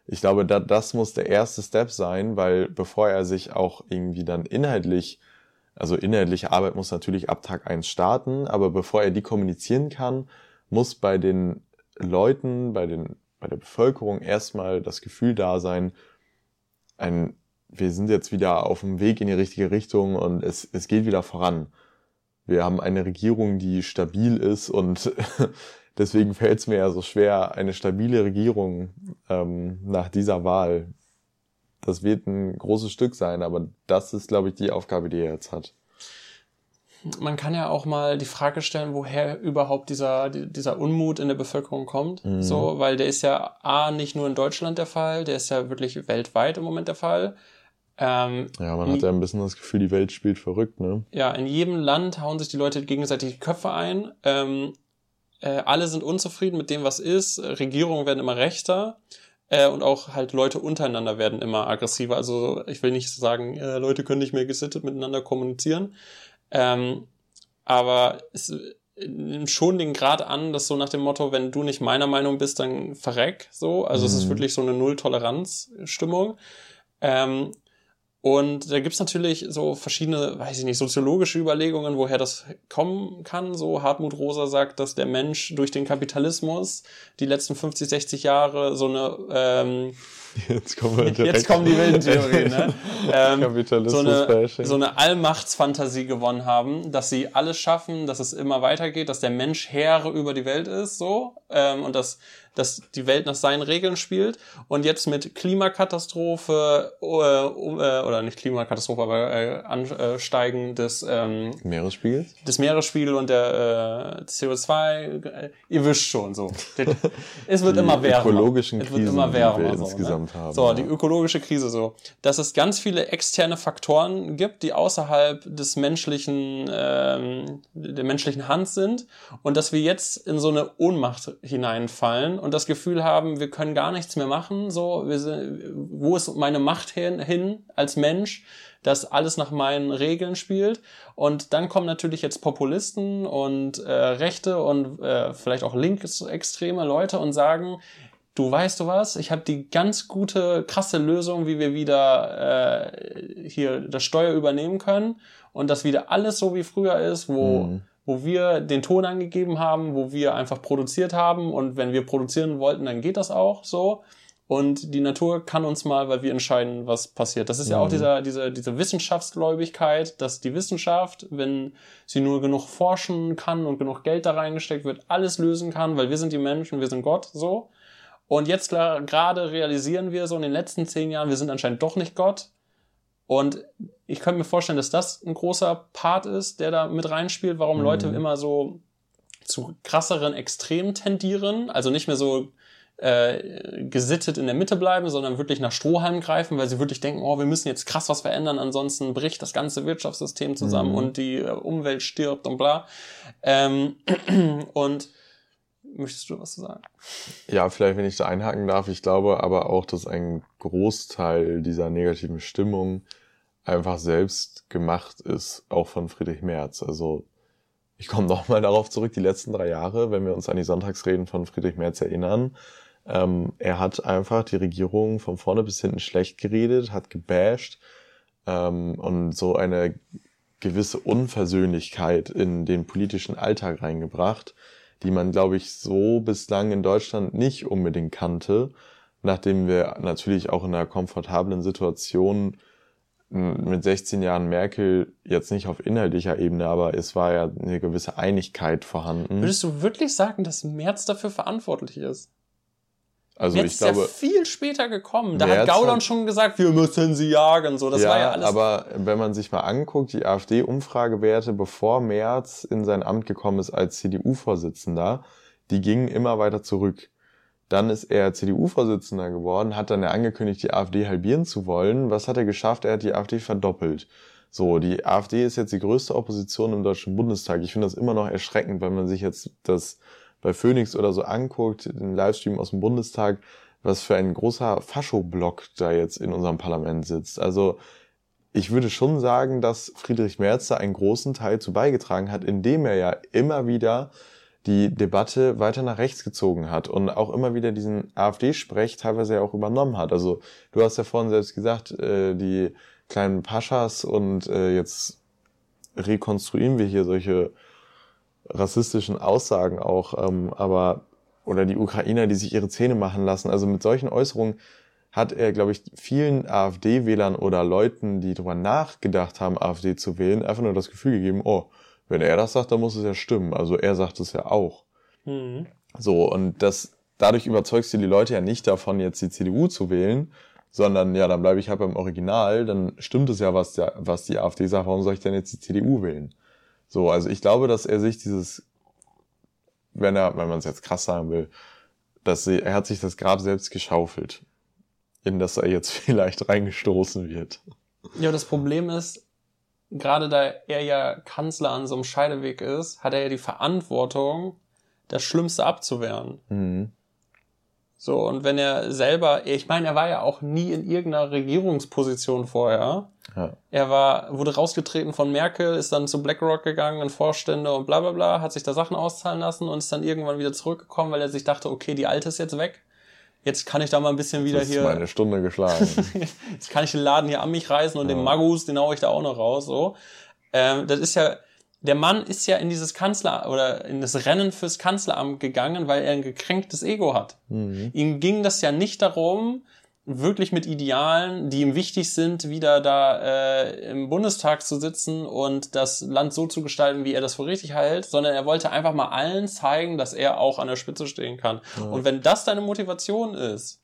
ich glaube, das muss der erste Step sein, weil bevor er sich auch irgendwie dann inhaltliche Arbeit muss natürlich ab Tag 1 starten, aber bevor er die kommunizieren kann, muss bei den Leuten, bei der Bevölkerung erstmal das Gefühl da sein, wir sind jetzt wieder auf dem Weg in die richtige Richtung und es geht wieder voran. Wir haben eine Regierung, die stabil ist und deswegen fällt es mir ja so schwer, eine stabile Regierung nach dieser Wahl. Das wird ein großes Stück sein, aber das ist, glaube ich, die Aufgabe, die er jetzt hat. Man kann ja auch mal die Frage stellen, woher überhaupt dieser Unmut in der Bevölkerung kommt. So, weil der ist ja nicht nur in Deutschland der Fall, der ist ja wirklich weltweit im Moment der Fall. Man hat ja ein bisschen das Gefühl, die Welt spielt verrückt, ne? Ja, in jedem Land hauen sich die Leute gegenseitig die Köpfe ein. Alle sind unzufrieden mit dem, was ist. Regierungen werden immer rechter. Und auch halt Leute untereinander werden immer aggressiver. Also ich will nicht sagen, Leute können nicht mehr gesittet miteinander kommunizieren. Aber es nimmt schon den Grad an, dass so nach dem Motto, wenn du nicht meiner Meinung bist, dann verreck. So. Also es ist wirklich so eine Null-Toleranz-Stimmung. Und da gibt's natürlich so verschiedene, weiß ich nicht, soziologische Überlegungen, woher das kommen kann. So Hartmut Rosa sagt, dass der Mensch durch den Kapitalismus die letzten 50, 60 Jahre so eine Jetzt kommen die wilden Theorien, ne? Kapitalismus so eine Allmachtsfantasie gewonnen haben, dass sie alles schaffen, dass es immer weitergeht, dass der Mensch Herr über die Welt ist, so, und dass die Welt nach seinen Regeln spielt. Und jetzt mit Klimakatastrophe, oder nicht Klimakatastrophe, aber Ansteigen des Meeresspiegels? Des Meeresspiegels und der CO2, ihr wisst schon so. Es wird immer wärmer. Ökologischen Krisen, die wir insgesamt haben. So, die ökologische Krise so. Dass es ganz viele externe Faktoren gibt, die außerhalb des menschlichen, der menschlichen Hand sind und dass wir jetzt in so eine Ohnmacht hineinfallen und das Gefühl haben, wir können gar nichts mehr machen, so, wo ist meine Macht hin als Mensch, dass alles nach meinen Regeln spielt. Und dann kommen natürlich jetzt Populisten und Rechte und vielleicht auch linksextreme Leute und sagen, du weißt du was, ich habe die ganz gute, krasse Lösung, wie wir wieder hier das Steuer übernehmen können und dass wieder alles so wie früher ist, wo wir den Ton angegeben haben, wo wir einfach produziert haben und wenn wir produzieren wollten, dann geht das auch so. Und die Natur kann uns mal, weil wir entscheiden, was passiert. Das ist ja auch diese Wissenschaftsgläubigkeit, dass die Wissenschaft, wenn sie nur genug forschen kann und genug Geld da reingesteckt wird, alles lösen kann, weil wir sind die Menschen, wir sind Gott, so. Und jetzt gerade realisieren wir so in den letzten 10 Jahren, wir sind anscheinend doch nicht Gott. Und ich könnte mir vorstellen, dass das ein großer Part ist, der da mit reinspielt, warum Leute immer so zu krasseren Extremen tendieren, also nicht mehr so gesittet in der Mitte bleiben, sondern wirklich nach Strohhalm greifen, weil sie wirklich denken, oh, wir müssen jetzt krass was verändern, ansonsten bricht das ganze Wirtschaftssystem zusammen und die Umwelt stirbt und bla. Und möchtest du was sagen? Ja, vielleicht, wenn ich da einhaken darf. Ich glaube aber auch, dass ein Großteil dieser negativen Stimmung einfach selbst gemacht ist, auch von Friedrich Merz. Also ich komme nochmal darauf zurück, die letzten 3 Jahre, wenn wir uns an die Sonntagsreden von Friedrich Merz erinnern. Er hat einfach die Regierung von vorne bis hinten schlecht geredet, hat gebasht und so eine gewisse Unversöhnlichkeit in den politischen Alltag reingebracht, die man, glaube ich, so bislang in Deutschland nicht unbedingt kannte, nachdem wir natürlich auch in einer komfortablen Situation mit 16 Jahren Merkel jetzt nicht auf inhaltlicher Ebene, aber es war ja eine gewisse Einigkeit vorhanden. Würdest du wirklich sagen, dass Merz dafür verantwortlich ist? Also Merz ich glaube, ist ja viel später gekommen. Da hat Gauland schon gesagt, wir müssen sie jagen. So, das war ja alles. Aber wenn man sich mal anguckt, die AfD-Umfragewerte, bevor Merz in sein Amt gekommen ist als CDU-Vorsitzender, die gingen immer weiter zurück. Dann ist er CDU-Vorsitzender geworden, hat dann ja angekündigt, die AfD halbieren zu wollen. Was hat er geschafft? Er hat die AfD verdoppelt. So, die AfD ist jetzt die größte Opposition im Deutschen Bundestag. Ich finde das immer noch erschreckend, wenn man sich jetzt das bei Phoenix oder so anguckt, den Livestream aus dem Bundestag, was für ein großer Fascho-Block da jetzt in unserem Parlament sitzt. Also ich würde schon sagen, dass Friedrich Merz da einen großen Teil zu beigetragen hat, indem er ja immer wieder die Debatte weiter nach rechts gezogen hat und auch immer wieder diesen AfD-Sprech teilweise ja auch übernommen hat. Also du hast ja vorhin selbst gesagt, die kleinen Paschas und jetzt rekonstruieren wir hier solche rassistischen Aussagen auch, oder die Ukrainer, die sich ihre Zähne machen lassen. Also mit solchen Äußerungen hat er, glaube ich, vielen AfD-Wählern oder Leuten, die darüber nachgedacht haben, AfD zu wählen, einfach nur das Gefühl gegeben, oh, wenn er das sagt, dann muss es ja stimmen. Also er sagt es ja auch. Mhm. So, und dadurch überzeugst du die Leute ja nicht davon, jetzt die CDU zu wählen, sondern ja, dann bleibe ich halt beim Original, dann stimmt es ja, was die AfD sagt, warum soll ich denn jetzt die CDU wählen? So, also ich glaube, dass er sich wenn man es jetzt krass sagen will, er hat sich das Grab selbst geschaufelt, in das er jetzt vielleicht reingestoßen wird. Ja, das Problem ist, gerade da er ja Kanzler an so einem Scheideweg ist, hat er ja die Verantwortung, das Schlimmste abzuwehren. Mhm. So, und wenn er selber, ich meine, er war ja auch nie in irgendeiner Regierungsposition vorher. Ja. Er wurde rausgetreten von Merkel, ist dann zu BlackRock gegangen, in Vorstände und bla bla bla, hat sich da Sachen auszahlen lassen und ist dann irgendwann wieder zurückgekommen, weil er sich dachte, okay, die Alte ist jetzt weg. Jetzt kann ich da mal ein bisschen wieder hier... Das ist meine Stunde geschlagen. Jetzt kann ich den Laden hier an mich reißen und den Magus, den hau ich da auch noch raus. So, das ist ja... Der Mann ist ja in dieses in das Rennen fürs Kanzleramt gegangen, weil er ein gekränktes Ego hat. Mhm. Ihm ging das ja nicht darum, wirklich mit Idealen, die ihm wichtig sind, wieder da im Bundestag zu sitzen und das Land so zu gestalten, wie er das für richtig hält, sondern er wollte einfach mal allen zeigen, dass er auch an der Spitze stehen kann. Mhm. Und wenn das deine Motivation ist,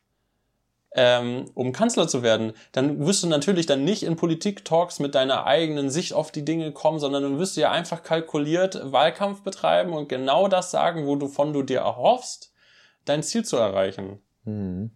um Kanzler zu werden, dann wirst du natürlich dann nicht in Politik-Talks mit deiner eigenen Sicht auf die Dinge kommen, sondern dann wirst du ja einfach kalkuliert Wahlkampf betreiben und genau das sagen, wovon du dir erhoffst, dein Ziel zu erreichen. Mhm.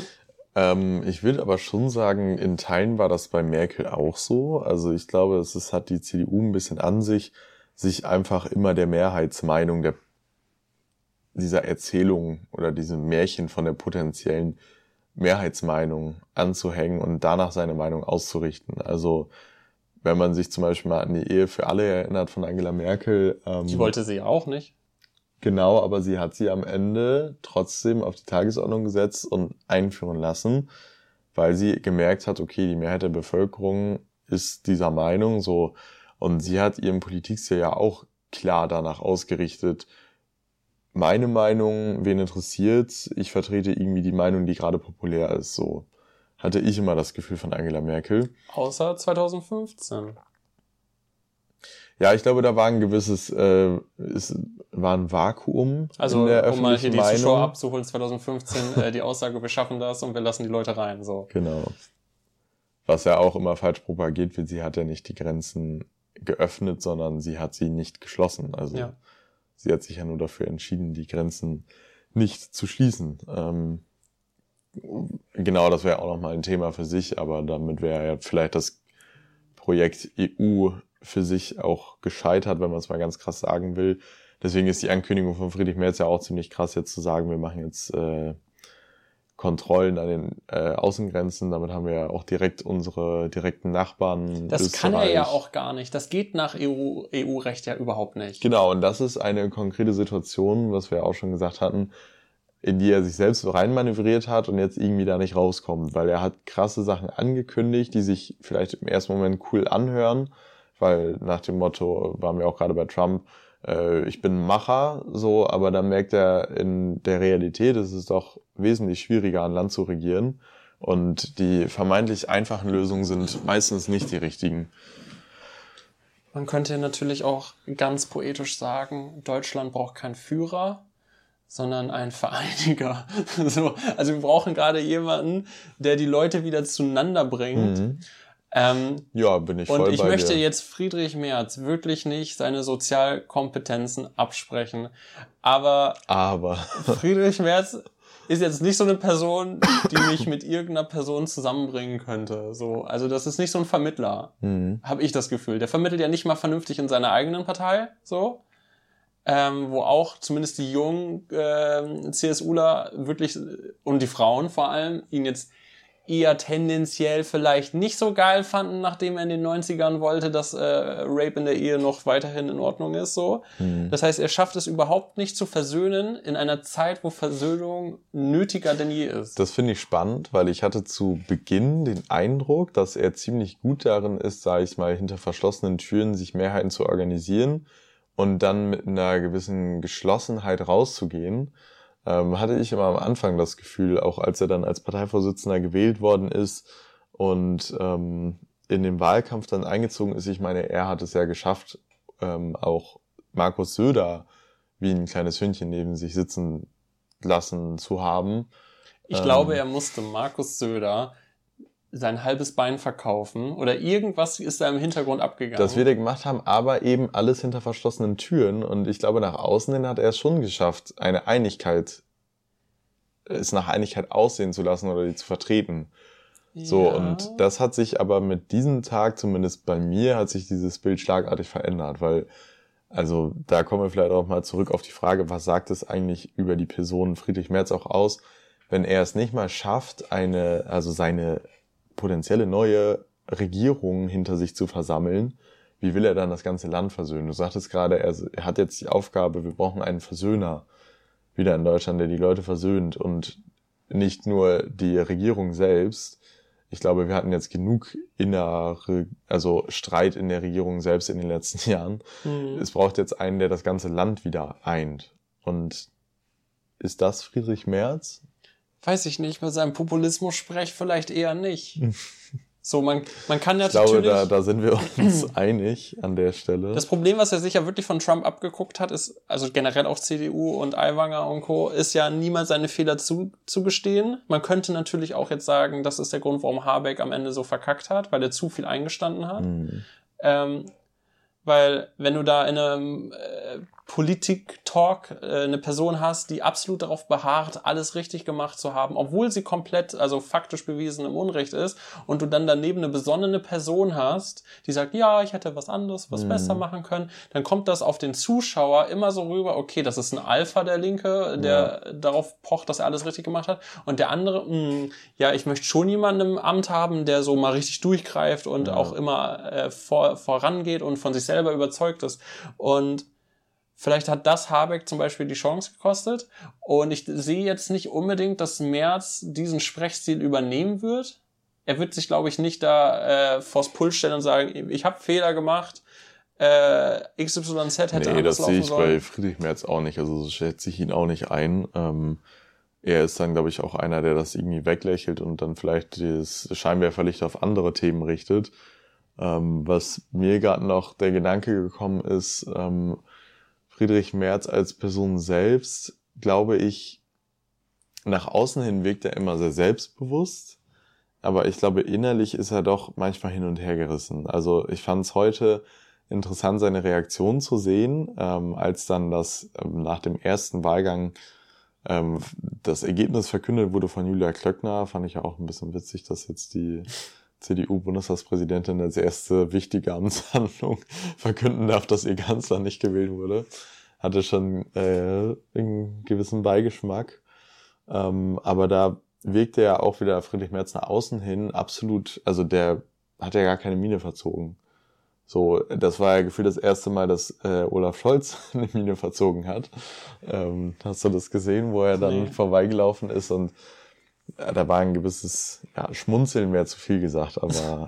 Ich will aber schon sagen, in Teilen war das bei Merkel auch so. Also ich glaube, hat die CDU ein bisschen an sich einfach immer der Mehrheitsmeinung dieser Erzählung oder diesem Märchen von der potenziellen Mehrheitsmeinung anzuhängen und danach seine Meinung auszurichten. Also wenn man sich zum Beispiel mal an die Ehe für alle erinnert von Angela Merkel. Die wollte sie ja auch nicht. Genau, aber sie hat sie am Ende trotzdem auf die Tagesordnung gesetzt und einführen lassen, weil sie gemerkt hat, okay, die Mehrheit der Bevölkerung ist dieser Meinung so. Und sie hat ihren Politikstil ja auch klar danach ausgerichtet, meine Meinung, wen interessiert, ich vertrete irgendwie die Meinung, die gerade populär ist, so. Hatte ich immer das Gefühl von Angela Merkel. Außer 2015. Ja, ich glaube, da war ein gewisses, war ein Vakuum also, in der öffentlichen um mal hier die Meinung. Zuschauer abzuholen, 2015 die Aussage, wir schaffen das und wir lassen die Leute rein, so. Genau. Was ja auch immer falsch propagiert wird, sie hat ja nicht die Grenzen geöffnet, sondern sie hat sie nicht geschlossen, also. Ja. Sie hat sich ja nur dafür entschieden, die Grenzen nicht zu schließen. Genau, das wäre auch nochmal ein Thema für sich, aber damit wäre ja vielleicht das Projekt EU für sich auch gescheitert, wenn man es mal ganz krass sagen will. Deswegen ist die Ankündigung von Friedrich Merz ja auch ziemlich krass, jetzt zu sagen, wir machen jetzt Kontrollen an den Außengrenzen. Damit haben wir ja auch direkt unsere direkten Nachbarn. Das Österreich. Kann er ja auch gar nicht. Das geht nach EU-Recht ja überhaupt nicht. Genau, und das ist eine konkrete Situation, was wir auch schon gesagt hatten, in die er sich selbst reinmanövriert hat und jetzt irgendwie da nicht rauskommt, weil er hat krasse Sachen angekündigt, die sich vielleicht im ersten Moment cool anhören, weil nach dem Motto, waren wir auch gerade bei Trump, ich bin ein Macher, so, aber dann merkt er, in der Realität ist es doch wesentlich schwieriger, ein Land zu regieren. Und die vermeintlich einfachen Lösungen sind meistens nicht die richtigen. Man könnte natürlich auch ganz poetisch sagen, Deutschland braucht keinen Führer, sondern einen Vereiniger. So, also wir brauchen gerade jemanden, der die Leute wieder zueinander bringt. Mhm. Ja, bin ich voll bei dir. Und ich möchte jetzt Friedrich Merz wirklich nicht seine Sozialkompetenzen absprechen. Aber Friedrich Merz ist jetzt nicht so eine Person, die mich mit irgendeiner Person zusammenbringen könnte. So, also das ist nicht so ein Vermittler, habe ich das Gefühl. Der vermittelt ja nicht mal vernünftig in seiner eigenen Partei, so. Wo auch zumindest die jungen CSUler wirklich, und die Frauen vor allem, ihn jetzt eher tendenziell vielleicht nicht so geil fanden, nachdem er in den 90ern wollte, dass Rape in der Ehe noch weiterhin in Ordnung ist. So. Das heißt, er schafft es überhaupt nicht zu versöhnen in einer Zeit, wo Versöhnung nötiger denn je ist. Das finde ich spannend, weil ich hatte zu Beginn den Eindruck, dass er ziemlich gut darin ist, sage ich mal, hinter verschlossenen Türen sich Mehrheiten zu organisieren und dann mit einer gewissen Geschlossenheit rauszugehen. Hatte ich immer am Anfang das Gefühl, auch als er dann als Parteivorsitzender gewählt worden ist und in den Wahlkampf dann eingezogen ist. Ich meine, er hat es ja geschafft, auch Markus Söder wie ein kleines Hündchen neben sich sitzen lassen zu haben. Ich glaube, er musste Markus Söder sein halbes Bein verkaufen oder irgendwas ist da im Hintergrund abgegangen. Das wird er gemacht haben, aber eben alles hinter verschlossenen Türen und ich glaube, nach außen hin hat er es schon geschafft, es nach Einigkeit aussehen zu lassen oder die zu vertreten. Ja. So, und das hat sich aber mit diesem Tag, zumindest bei mir, hat sich dieses Bild schlagartig verändert, weil, also da kommen wir vielleicht auch mal zurück auf die Frage, was sagt es eigentlich über die Person Friedrich Merz auch aus, wenn er es nicht mal schafft, seine potenzielle neue Regierung hinter sich zu versammeln, wie will er dann das ganze Land versöhnen? Du sagtest gerade, er hat jetzt die Aufgabe, wir brauchen einen Versöhner wieder in Deutschland, der die Leute versöhnt und nicht nur die Regierung selbst. Ich glaube, wir hatten jetzt genug Streit in der Regierung selbst in den letzten Jahren. Es braucht jetzt einen, der das ganze Land wieder eint. Und ist das Friedrich Merz? Weiß ich nicht, bei seinem Populismus-Sprech vielleicht eher nicht. So, man kann ja natürlich... Ich glaube, da sind wir uns einig an der Stelle. Das Problem, was er sich ja wirklich von Trump abgeguckt hat, ist, also generell auch CDU und Aiwanger und Co., ist ja niemals seine Fehler zugestehen. Man könnte natürlich auch jetzt sagen, das ist der Grund, warum Habeck am Ende so verkackt hat, weil er zu viel eingestanden hat. Weil wenn du da in einem Politik-Talk eine Person hast, die absolut darauf beharrt, alles richtig gemacht zu haben, obwohl sie komplett, also faktisch bewiesen im Unrecht ist, und du dann daneben eine besonnene Person hast, die sagt, ja, ich hätte was anderes, was besser machen können, dann kommt das auf den Zuschauer immer so rüber, okay, das ist ein Alpha, der Linke, der darauf pocht, dass er alles richtig gemacht hat, und der andere, ich möchte schon jemanden im Amt haben, der so mal richtig durchgreift und auch immer vorangeht und von sich selber überzeugt ist. Und vielleicht hat das Habeck zum Beispiel die Chance gekostet. Und ich sehe jetzt nicht unbedingt, dass Merz diesen Sprechstil übernehmen wird. Er wird sich, glaube ich, nicht da vors Pult stellen und sagen, ich habe Fehler gemacht, XYZ hätte anders laufen sollen. Nee, das sehe ich bei Friedrich Merz auch nicht. Also so schätze ich ihn auch nicht ein. Er ist dann, glaube ich, auch einer, der das irgendwie weglächelt und dann vielleicht das Scheinwerferlicht auf andere Themen richtet. Was mir gerade noch der Gedanke gekommen ist, Friedrich Merz als Person selbst, glaube ich, nach außen hin wirkt er immer sehr selbstbewusst, aber ich glaube, innerlich ist er doch manchmal hin und her gerissen. Also ich fand es heute interessant, seine Reaktion zu sehen, als dann nach dem ersten Wahlgang das Ergebnis verkündet wurde von Julia Klöckner. Fand ich ja auch ein bisschen witzig, dass jetzt die CDU-Bundestagspräsidentin als erste wichtige Amtshandlung verkünden darf, dass ihr Kanzler nicht gewählt wurde. Hatte schon einen gewissen Beigeschmack. Aber da wirkte ja auch wieder Friedrich Merz nach außen hin absolut, also der hat ja gar keine Miene verzogen. So, das war ja gefühlt das erste Mal, dass Olaf Scholz eine Miene verzogen hat. Hast du das gesehen, wo er dann vorbeigelaufen ist und da war ein gewisses Schmunzeln, wäre zu viel gesagt, aber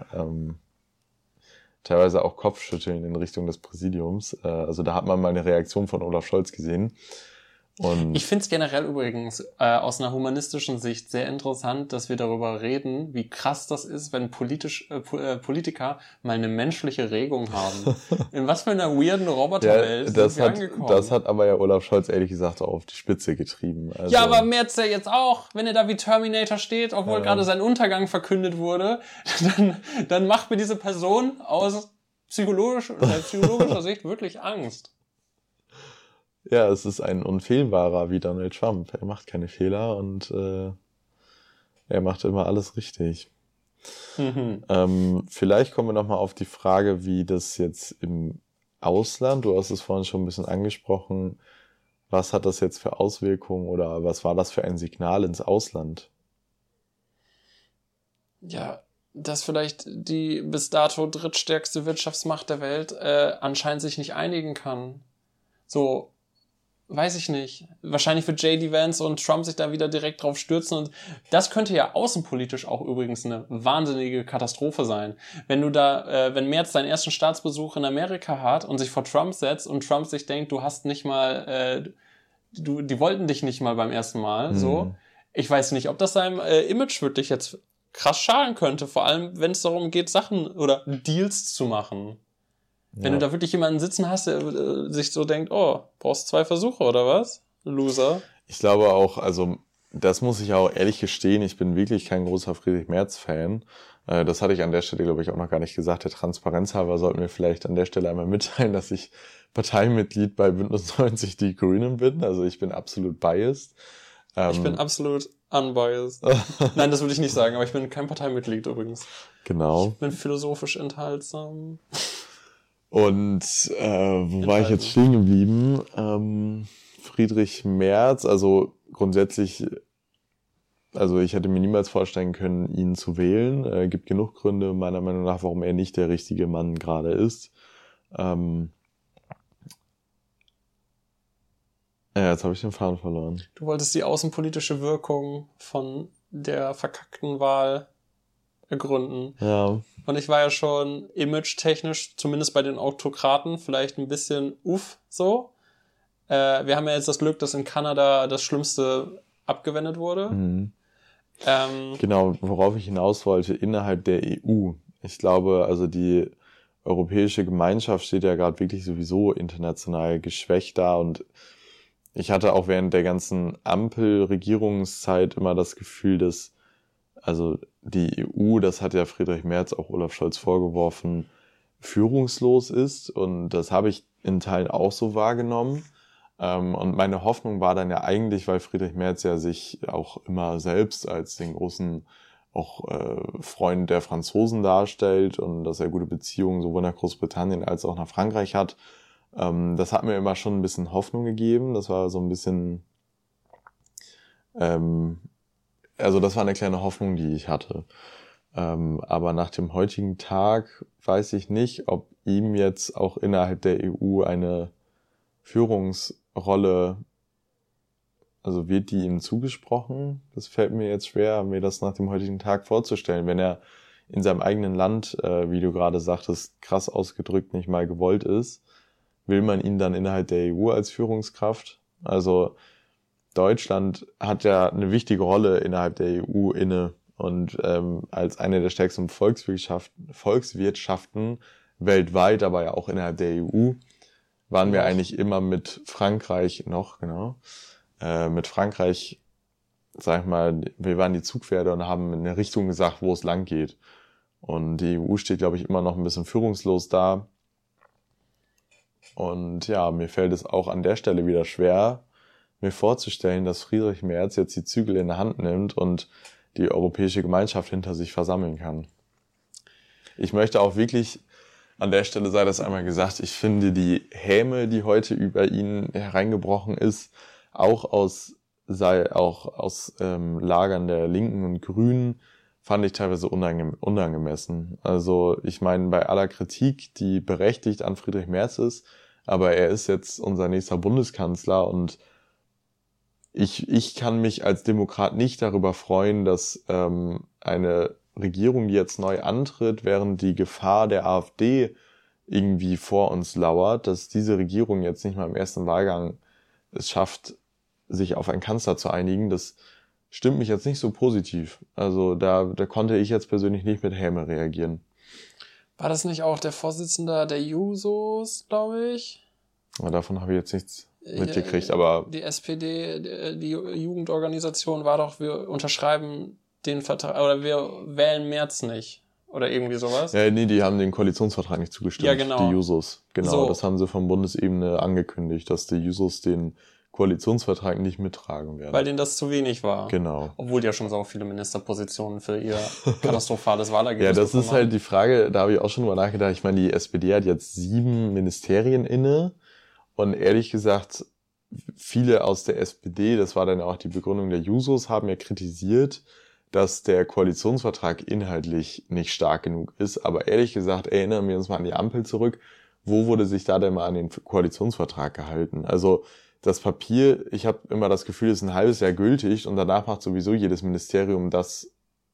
teilweise auch Kopfschütteln in Richtung des Präsidiums. Also da hat man mal eine Reaktion von Olaf Scholz gesehen. Und ich finde es generell übrigens aus einer humanistischen Sicht sehr interessant, dass wir darüber reden, wie krass das ist, wenn Politiker mal eine menschliche Regung haben. In was für einer weirden Roboterwelt sind wir angekommen? Das hat aber ja Olaf Scholz ehrlich gesagt auch auf die Spitze getrieben. Also, ja, aber Merz ja jetzt auch, wenn er da wie Terminator steht, obwohl gerade sein Untergang verkündet wurde, dann macht mir diese Person aus psychologischer Sicht wirklich Angst. Ja, es ist ein Unfehlbarer wie Donald Trump. Er macht keine Fehler und er macht immer alles richtig. Vielleicht kommen wir nochmal auf die Frage, wie das jetzt im Ausland, du hast es vorhin schon ein bisschen angesprochen, was hat das jetzt für Auswirkungen oder was war das für ein Signal ins Ausland? ja, dass vielleicht die bis dato drittstärkste Wirtschaftsmacht der Welt anscheinend sich nicht einigen kann. So, weiß ich nicht. Wahrscheinlich wird J.D. Vance und Trump sich da wieder direkt drauf stürzen und das könnte ja außenpolitisch auch übrigens eine wahnsinnige Katastrophe sein. Wenn du da, wenn Merz seinen ersten Staatsbesuch in Amerika hat und sich vor Trump setzt und Trump sich denkt, du hast nicht mal, die wollten dich nicht mal beim ersten Mal, so. Ich weiß nicht, ob das seinem Image wirklich jetzt krass schaden könnte, vor allem, wenn es darum geht, Sachen oder Deals zu machen. Wenn du da wirklich jemanden sitzen hast, der sich so denkt, oh, brauchst 2 Versuche oder was? Loser. Ich glaube auch, also das muss ich auch ehrlich gestehen, ich bin wirklich kein großer Friedrich Merz-Fan. Das hatte ich an der Stelle, glaube ich, auch noch gar nicht gesagt. Der Transparenz halber sollten wir vielleicht an der Stelle einmal mitteilen, dass ich Parteimitglied bei Bündnis 90 Die Grünen bin. Also ich bin absolut biased. Ich bin absolut unbiased. Nein, das würde ich nicht sagen, aber ich bin kein Parteimitglied übrigens. Genau. Ich bin philosophisch enthaltsam. Und wo war ich jetzt stehen geblieben? Friedrich Merz, also grundsätzlich, also ich hätte mir niemals vorstellen können, ihn zu wählen. Gibt genug Gründe, meiner Meinung nach, warum er nicht der richtige Mann gerade ist. Ja, jetzt habe ich den Faden verloren. Du wolltest die außenpolitische Wirkung von der verkackten Wahl ergründen. Ja. Und ich war ja schon image-technisch, zumindest bei den Autokraten, vielleicht ein bisschen so. Wir haben ja jetzt das Glück, dass in Kanada das Schlimmste abgewendet wurde. Genau, worauf ich hinaus wollte, innerhalb der EU. Ich glaube, also die europäische Gemeinschaft steht ja gerade wirklich sowieso international geschwächt da und ich hatte auch während der ganzen Ampel-Regierungszeit immer das Gefühl, dass also die EU, das hat ja Friedrich Merz auch Olaf Scholz vorgeworfen, führungslos ist und das habe ich in Teilen auch so wahrgenommen. Und meine Hoffnung war dann ja eigentlich, weil Friedrich Merz ja sich auch immer selbst als den großen auch Freund der Franzosen darstellt und dass er gute Beziehungen sowohl nach Großbritannien als auch nach Frankreich hat. Das hat mir immer schon ein bisschen Hoffnung gegeben. Das war so ein bisschen, also das war eine kleine Hoffnung, die ich hatte. Aber nach dem heutigen Tag weiß ich nicht, ob ihm jetzt auch innerhalb der EU eine Führungsrolle, also wird die ihm zugesprochen? Das fällt mir jetzt schwer, mir das nach dem heutigen Tag vorzustellen, wenn er in seinem eigenen Land, wie du gerade sagtest, krass ausgedrückt nicht mal gewollt ist. Will man ihn dann innerhalb der EU als Führungskraft? Also Deutschland hat ja eine wichtige Rolle innerhalb der EU inne und als eine der stärksten Volkswirtschaften weltweit, aber ja auch innerhalb der EU, waren wir eigentlich immer mit Frankreich mit Frankreich, sag ich mal, wir waren die Zugpferde und haben in eine Richtung gesagt, wo es lang geht. Und die EU steht, glaube ich, immer noch ein bisschen führungslos da. Und ja, mir fällt es auch an der Stelle wieder schwer, mir vorzustellen, dass Friedrich Merz jetzt die Zügel in der Hand nimmt und die europäische Gemeinschaft hinter sich versammeln kann. Ich möchte auch wirklich, an der Stelle sei das einmal gesagt, ich finde die Häme, die heute über ihn hereingebrochen ist, auch aus Lagern der Linken und Grünen, fand ich teilweise unangemessen. Also ich meine, bei aller Kritik, die berechtigt an Friedrich Merz ist, aber er ist jetzt unser nächster Bundeskanzler und ich kann mich als Demokrat nicht darüber freuen, dass eine Regierung, die jetzt neu antritt, während die Gefahr der AfD irgendwie vor uns lauert, dass diese Regierung jetzt nicht mal im ersten Wahlgang es schafft, sich auf einen Kanzler zu einigen, das stimmt mich jetzt nicht so positiv. Also da konnte ich jetzt persönlich nicht mit Häme reagieren. War das nicht auch der Vorsitzende der Jusos, glaube ich? Ja, davon habe ich jetzt nichts mitgekriegt, aber... Die SPD, die Jugendorganisation war doch, wir unterschreiben den Vertrag, oder wir wählen Merz nicht. Oder irgendwie sowas. Ja, nee, die haben den Koalitionsvertrag nicht zugestimmt. Ja, genau. Die Jusos. Genau, so. Das haben sie von Bundesebene angekündigt, dass die Jusos den Koalitionsvertrag nicht mittragen werden. Weil denen das zu wenig war. Genau. Obwohl die ja schon so viele Ministerpositionen für ihr katastrophales Wahlergebnis Ja, das ist halt die Frage, da habe ich auch schon drüber nachgedacht. Ich meine, die SPD hat jetzt 7 Ministerien inne und ehrlich gesagt, viele aus der SPD, das war dann auch die Begründung der Jusos, haben ja kritisiert, dass der Koalitionsvertrag inhaltlich nicht stark genug ist. Aber ehrlich gesagt, erinnern wir uns mal an die Ampel zurück. Wo wurde sich da denn mal an den Koalitionsvertrag gehalten? Also das Papier, ich habe immer das Gefühl, ist ein halbes Jahr gültig und danach macht sowieso jedes Ministerium das,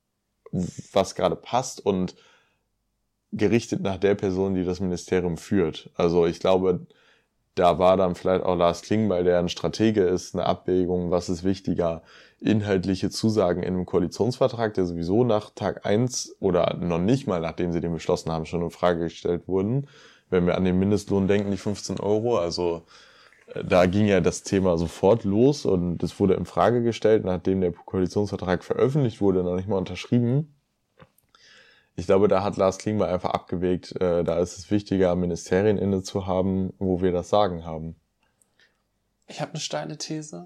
was gerade passt und gerichtet nach der Person, die das Ministerium führt. Also ich glaube, da war dann vielleicht auch Lars Klingbeil, der ein Stratege ist, eine Abwägung, was ist wichtiger, inhaltliche Zusagen in einem Koalitionsvertrag, der sowieso nach Tag 1 oder noch nicht mal, nachdem sie den beschlossen haben, schon in Frage gestellt wurden. Wenn wir an den Mindestlohn denken, die 15 Euro, also da ging ja das Thema sofort los und es wurde in Frage gestellt, nachdem der Koalitionsvertrag veröffentlicht wurde, noch nicht mal unterschrieben. Ich glaube, da hat Lars Klingbeil einfach abgewägt, da ist es wichtiger, Ministerien inne zu haben, wo wir das Sagen haben. Ich habe eine steile These.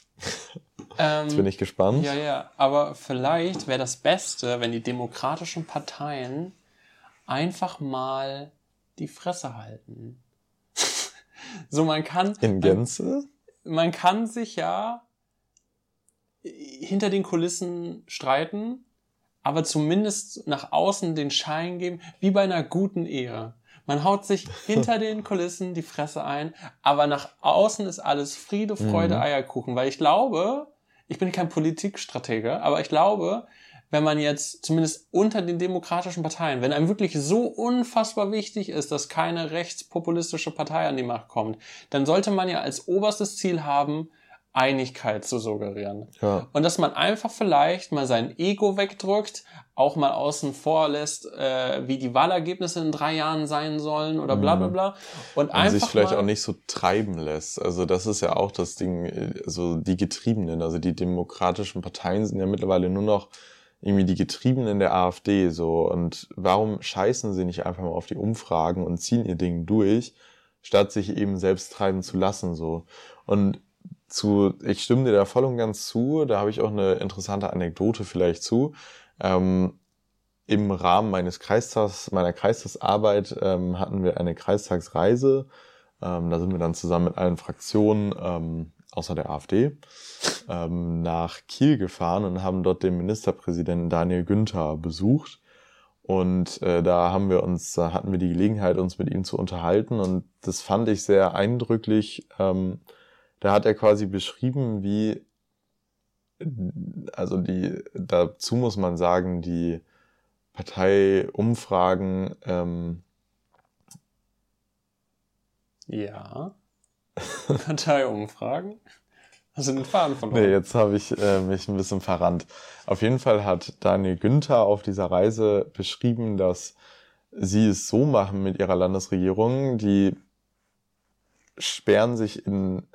Jetzt bin ich gespannt. Ja, aber vielleicht wäre das Beste, wenn die demokratischen Parteien einfach mal die Fresse halten. So, man kann... In Gänze? Man kann sich ja hinter den Kulissen streiten, aber zumindest nach außen den Schein geben, wie bei einer guten Ehe. Man haut sich hinter den Kulissen die Fresse ein, aber nach außen ist alles Friede, Freude, Eierkuchen. Weil ich glaube, ich bin kein Politikstratege, aber ich glaube, wenn man jetzt zumindest unter den demokratischen Parteien, wenn einem wirklich so unfassbar wichtig ist, dass keine rechtspopulistische Partei an die Macht kommt, dann sollte man ja als oberstes Ziel haben, Einigkeit zu suggerieren. Ja. Und dass man einfach vielleicht mal sein Ego wegdrückt, auch mal außen vor lässt, wie die Wahlergebnisse in 3 Jahren sein sollen oder bla bla bla. Und einfach sich vielleicht mal auch nicht so treiben lässt. Also das ist ja auch das Ding, so die Getriebenen, also die demokratischen Parteien sind ja mittlerweile nur noch irgendwie die Getriebenen der AfD so. Und warum scheißen sie nicht einfach mal auf die Umfragen und ziehen ihr Ding durch, statt sich eben selbst treiben zu lassen so. Und ich stimme dir da voll und ganz zu, da habe ich auch eine interessante Anekdote vielleicht zu. Im Rahmen meiner Kreistagsarbeit hatten wir eine Kreistagsreise. Da sind wir dann zusammen mit allen Fraktionen, außer der AfD, nach Kiel gefahren und haben dort den Ministerpräsidenten Daniel Günther besucht. Und da hatten wir die Gelegenheit, uns mit ihm zu unterhalten. Und das fand ich sehr eindrücklich. Da hat er quasi beschrieben, dazu muss man sagen, die Parteiumfragen, ja. Parteiumfragen? Hast du den Faden verloren? Nee, jetzt habe ich mich ein bisschen verrannt. Auf jeden Fall hat Daniel Günther auf dieser Reise beschrieben, dass sie es so machen mit ihrer Landesregierung, die sperren sich in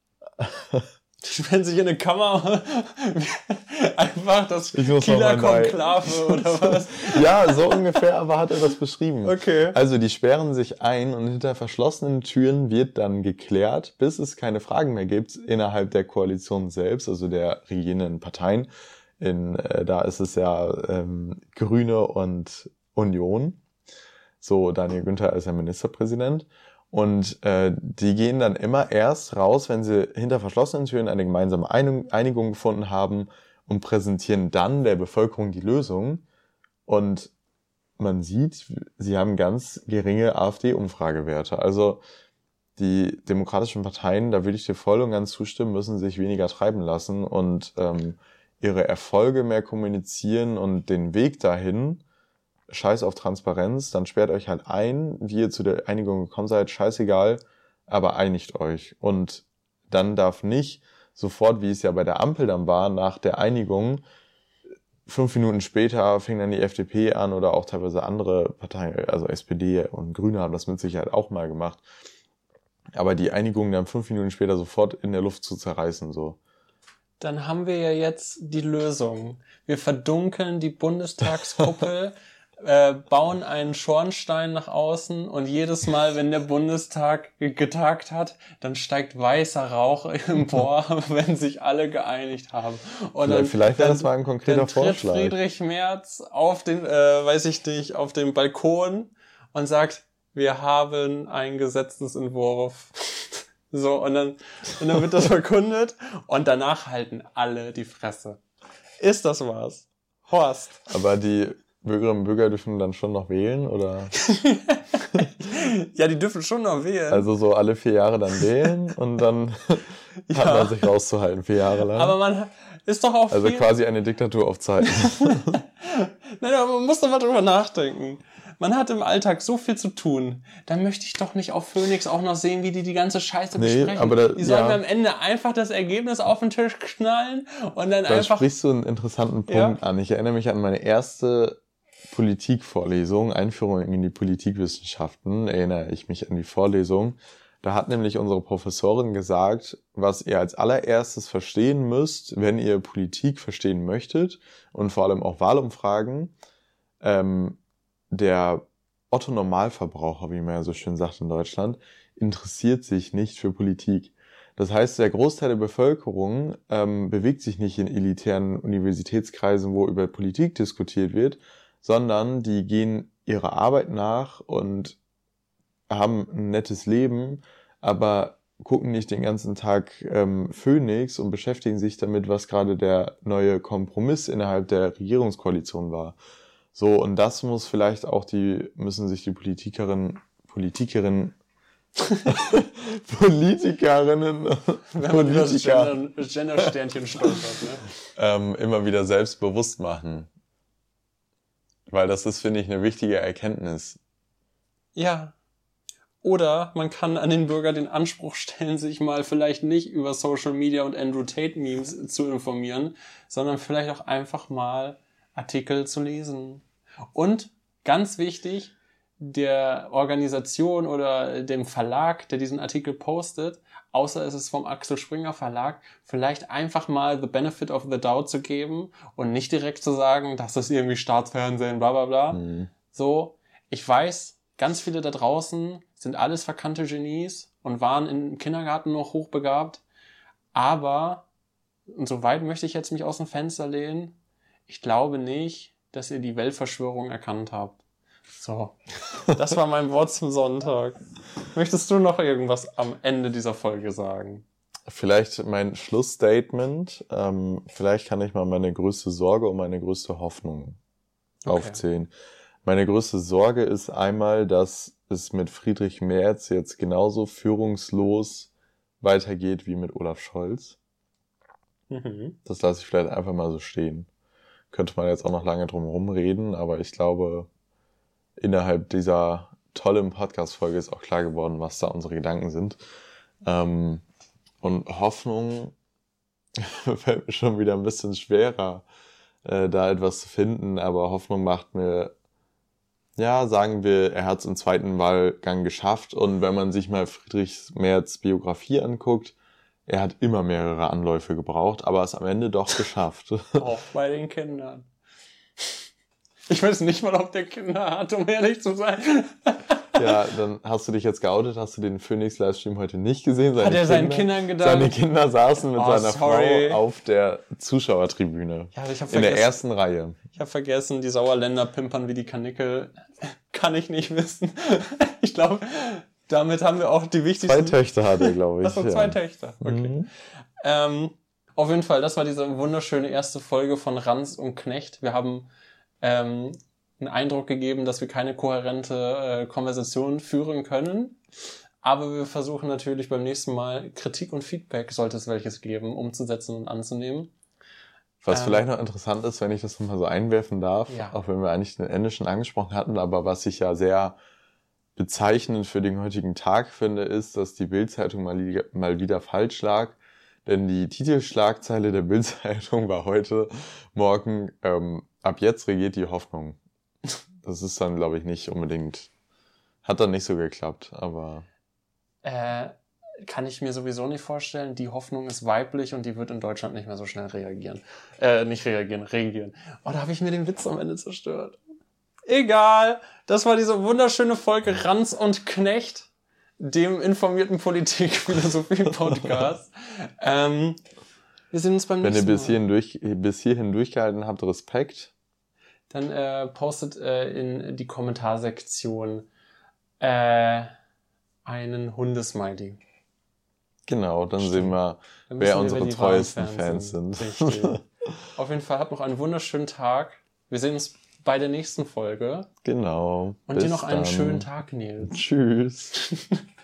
eine Kammer, einfach das Kieler Konklave oder was? Ja, so ungefähr, aber hat er das beschrieben. Okay. Also die sperren sich ein und hinter verschlossenen Türen wird dann geklärt, bis es keine Fragen mehr gibt innerhalb der Koalition selbst, also der regierenden Parteien. Da ist es ja Grüne und Union. So, Daniel Günther ist ja Ministerpräsident. Und die gehen dann immer erst raus, wenn sie hinter verschlossenen Türen eine gemeinsame Einigung gefunden haben und präsentieren dann der Bevölkerung die Lösung. Und man sieht, sie haben ganz geringe AfD-Umfragewerte. Also die demokratischen Parteien, da würde ich dir voll und ganz zustimmen, müssen sich weniger treiben lassen und ihre Erfolge mehr kommunizieren und den Weg dahin. Scheiß auf Transparenz, dann sperrt euch halt ein, wie ihr zu der Einigung gekommen seid, scheißegal, aber einigt euch. Und dann darf nicht sofort, wie es ja bei der Ampel dann war, nach der Einigung, 5 Minuten später fing dann die FDP an oder auch teilweise andere Parteien, also SPD und Grüne haben das mit Sicherheit auch mal gemacht. Aber die Einigung dann 5 Minuten später sofort in der Luft zu zerreißen, so. Dann haben wir ja jetzt die Lösung. Wir verdunkeln die Bundestagskuppel, bauen einen Schornstein nach außen und jedes Mal, wenn der Bundestag getagt hat, dann steigt weißer Rauch empor, wenn sich alle geeinigt haben. Und vielleicht wäre das mal ein konkreter Vorschlag. Dann tritt Friedrich Merz auf den, auf den Balkon und sagt, wir haben einen Gesetzesentwurf. So, und dann wird das verkündet und danach halten alle die Fresse. Ist das was? Horst. Aber die Bürgerinnen und Bürger dürfen dann schon noch wählen, oder? Ja, die dürfen schon noch wählen. Also so alle 4 Jahre dann wählen und dann hat man sich rauszuhalten, 4 Jahre lang. Aber man ist doch auch also quasi eine Diktatur auf Zeit. Nein, aber man muss doch mal drüber nachdenken. Man hat im Alltag so viel zu tun. Dann möchte ich doch nicht auf Phoenix auch noch sehen, wie die ganze Scheiße besprechen. Aber die sollen mir am Ende einfach das Ergebnis auf den Tisch knallen und dann da einfach... Da sprichst du einen interessanten Punkt an. Ich erinnere mich an meine erste Politikvorlesung, Einführung in die Politikwissenschaften, erinnere ich mich an die Vorlesung. Da hat nämlich unsere Professorin gesagt, was ihr als allererstes verstehen müsst, wenn ihr Politik verstehen möchtet und vor allem auch Wahlumfragen, der Otto-Normalverbraucher, wie man ja so schön sagt in Deutschland, interessiert sich nicht für Politik. Das heißt, der Großteil der Bevölkerung bewegt sich nicht in elitären Universitätskreisen, wo über Politik diskutiert wird, sondern die gehen ihrer Arbeit nach und haben ein nettes Leben, aber gucken nicht den ganzen Tag Phoenix und beschäftigen sich damit, was gerade der neue Kompromiss innerhalb der Regierungskoalition war. So, und das muss vielleicht auch müssen sich die Politikerinnen, Politiker, das Gender-Sternchen stolpert, ne? Immer wieder selbstbewusst machen. Weil das ist, finde ich, eine wichtige Erkenntnis. Ja. Oder man kann an den Bürger den Anspruch stellen, sich mal vielleicht nicht über Social Media und Andrew Tate Memes zu informieren, sondern vielleicht auch einfach mal Artikel zu lesen. Und ganz wichtig, der Organisation oder dem Verlag, der diesen Artikel postet, außer es ist vom Axel Springer Verlag, vielleicht einfach mal the benefit of the doubt zu geben und nicht direkt zu sagen, das ist irgendwie Staatsfernsehen, bla bla bla. Mhm. So, ich weiß, ganz viele da draußen sind alles verkannte Genies und waren im Kindergarten noch hochbegabt. Aber, und so weit möchte ich jetzt mich aus dem Fenster lehnen, ich glaube nicht, dass ihr die Weltverschwörung erkannt habt. So, das war mein Wort zum Sonntag. Möchtest du noch irgendwas am Ende dieser Folge sagen? Vielleicht mein Schlussstatement. Vielleicht kann ich mal meine größte Sorge und meine größte Hoffnung aufzählen. Meine größte Sorge ist einmal, dass es mit Friedrich Merz jetzt genauso führungslos weitergeht wie mit Olaf Scholz. Mhm. Das lasse ich vielleicht einfach mal so stehen. Könnte man jetzt auch noch lange drum herum reden, aber ich glaube, innerhalb dieser tollen Podcast-Folge ist auch klar geworden, was da unsere Gedanken sind. Und Hoffnung fällt mir schon wieder ein bisschen schwerer, da etwas zu finden, aber Hoffnung macht mir, ja, sagen wir, er hat es im zweiten Wahlgang geschafft und wenn man sich mal Friedrich Merz Biografie anguckt, er hat immer mehrere Anläufe gebraucht, aber es am Ende doch geschafft. Auch bei den Kindern. Ich weiß nicht mal, ob der Kinder hat, um ehrlich zu sein. Ja, dann hast du dich jetzt geoutet, hast du den Phoenix-Livestream heute nicht gesehen? Hat er seinen Kindern gedacht? Seine Kinder saßen mit seiner Frau auf der Zuschauertribüne. Ja, ich hab in der ersten Reihe. Ich habe vergessen, die Sauerländer pimpern wie die Kanickel. Kann ich nicht wissen. Ich glaube, damit haben wir auch die wichtigsten... 2 Töchter hat er, glaube ich. Das waren 2 Töchter, okay. Auf jeden Fall, das war diese wunderschöne erste Folge von Ranz und Knecht. Wir haben einen Eindruck gegeben, dass wir keine kohärente Konversation führen können. Aber wir versuchen natürlich beim nächsten Mal Kritik und Feedback, sollte es welches geben, umzusetzen und anzunehmen. Was vielleicht noch interessant ist, wenn ich das nochmal so einwerfen darf, auch wenn wir eigentlich den Englischen angesprochen hatten, aber was ich ja sehr bezeichnend für den heutigen Tag finde, ist, dass die Bild-Zeitung mal wieder falsch lag. Denn die Titelschlagzeile der Bild-Zeitung war heute Morgen, ab jetzt regiert die Hoffnung. Das ist dann, glaube ich, nicht unbedingt, hat dann nicht so geklappt, aber... Kann ich mir sowieso nicht vorstellen. Die Hoffnung ist weiblich und die wird in Deutschland nicht mehr so schnell reagieren. Reagieren. Oh, da habe ich mir den Witz am Ende zerstört. Egal. Das war diese wunderschöne Folge Ranz und Knecht, dem informierten Politik-Philosophie-Podcast. Wir sehen uns beim nächsten Mal. Wenn ihr bis hierhin durchgehalten habt, Respekt. Dann postet in die Kommentarsektion einen Hundesmiley. Genau, dann sehen wir, wer unsere treuesten Fans sind. Richtig. Auf jeden Fall habt noch einen wunderschönen Tag. Wir sehen uns bei der nächsten Folge. Genau. Und dir noch einen schönen Tag, Nils. Tschüss.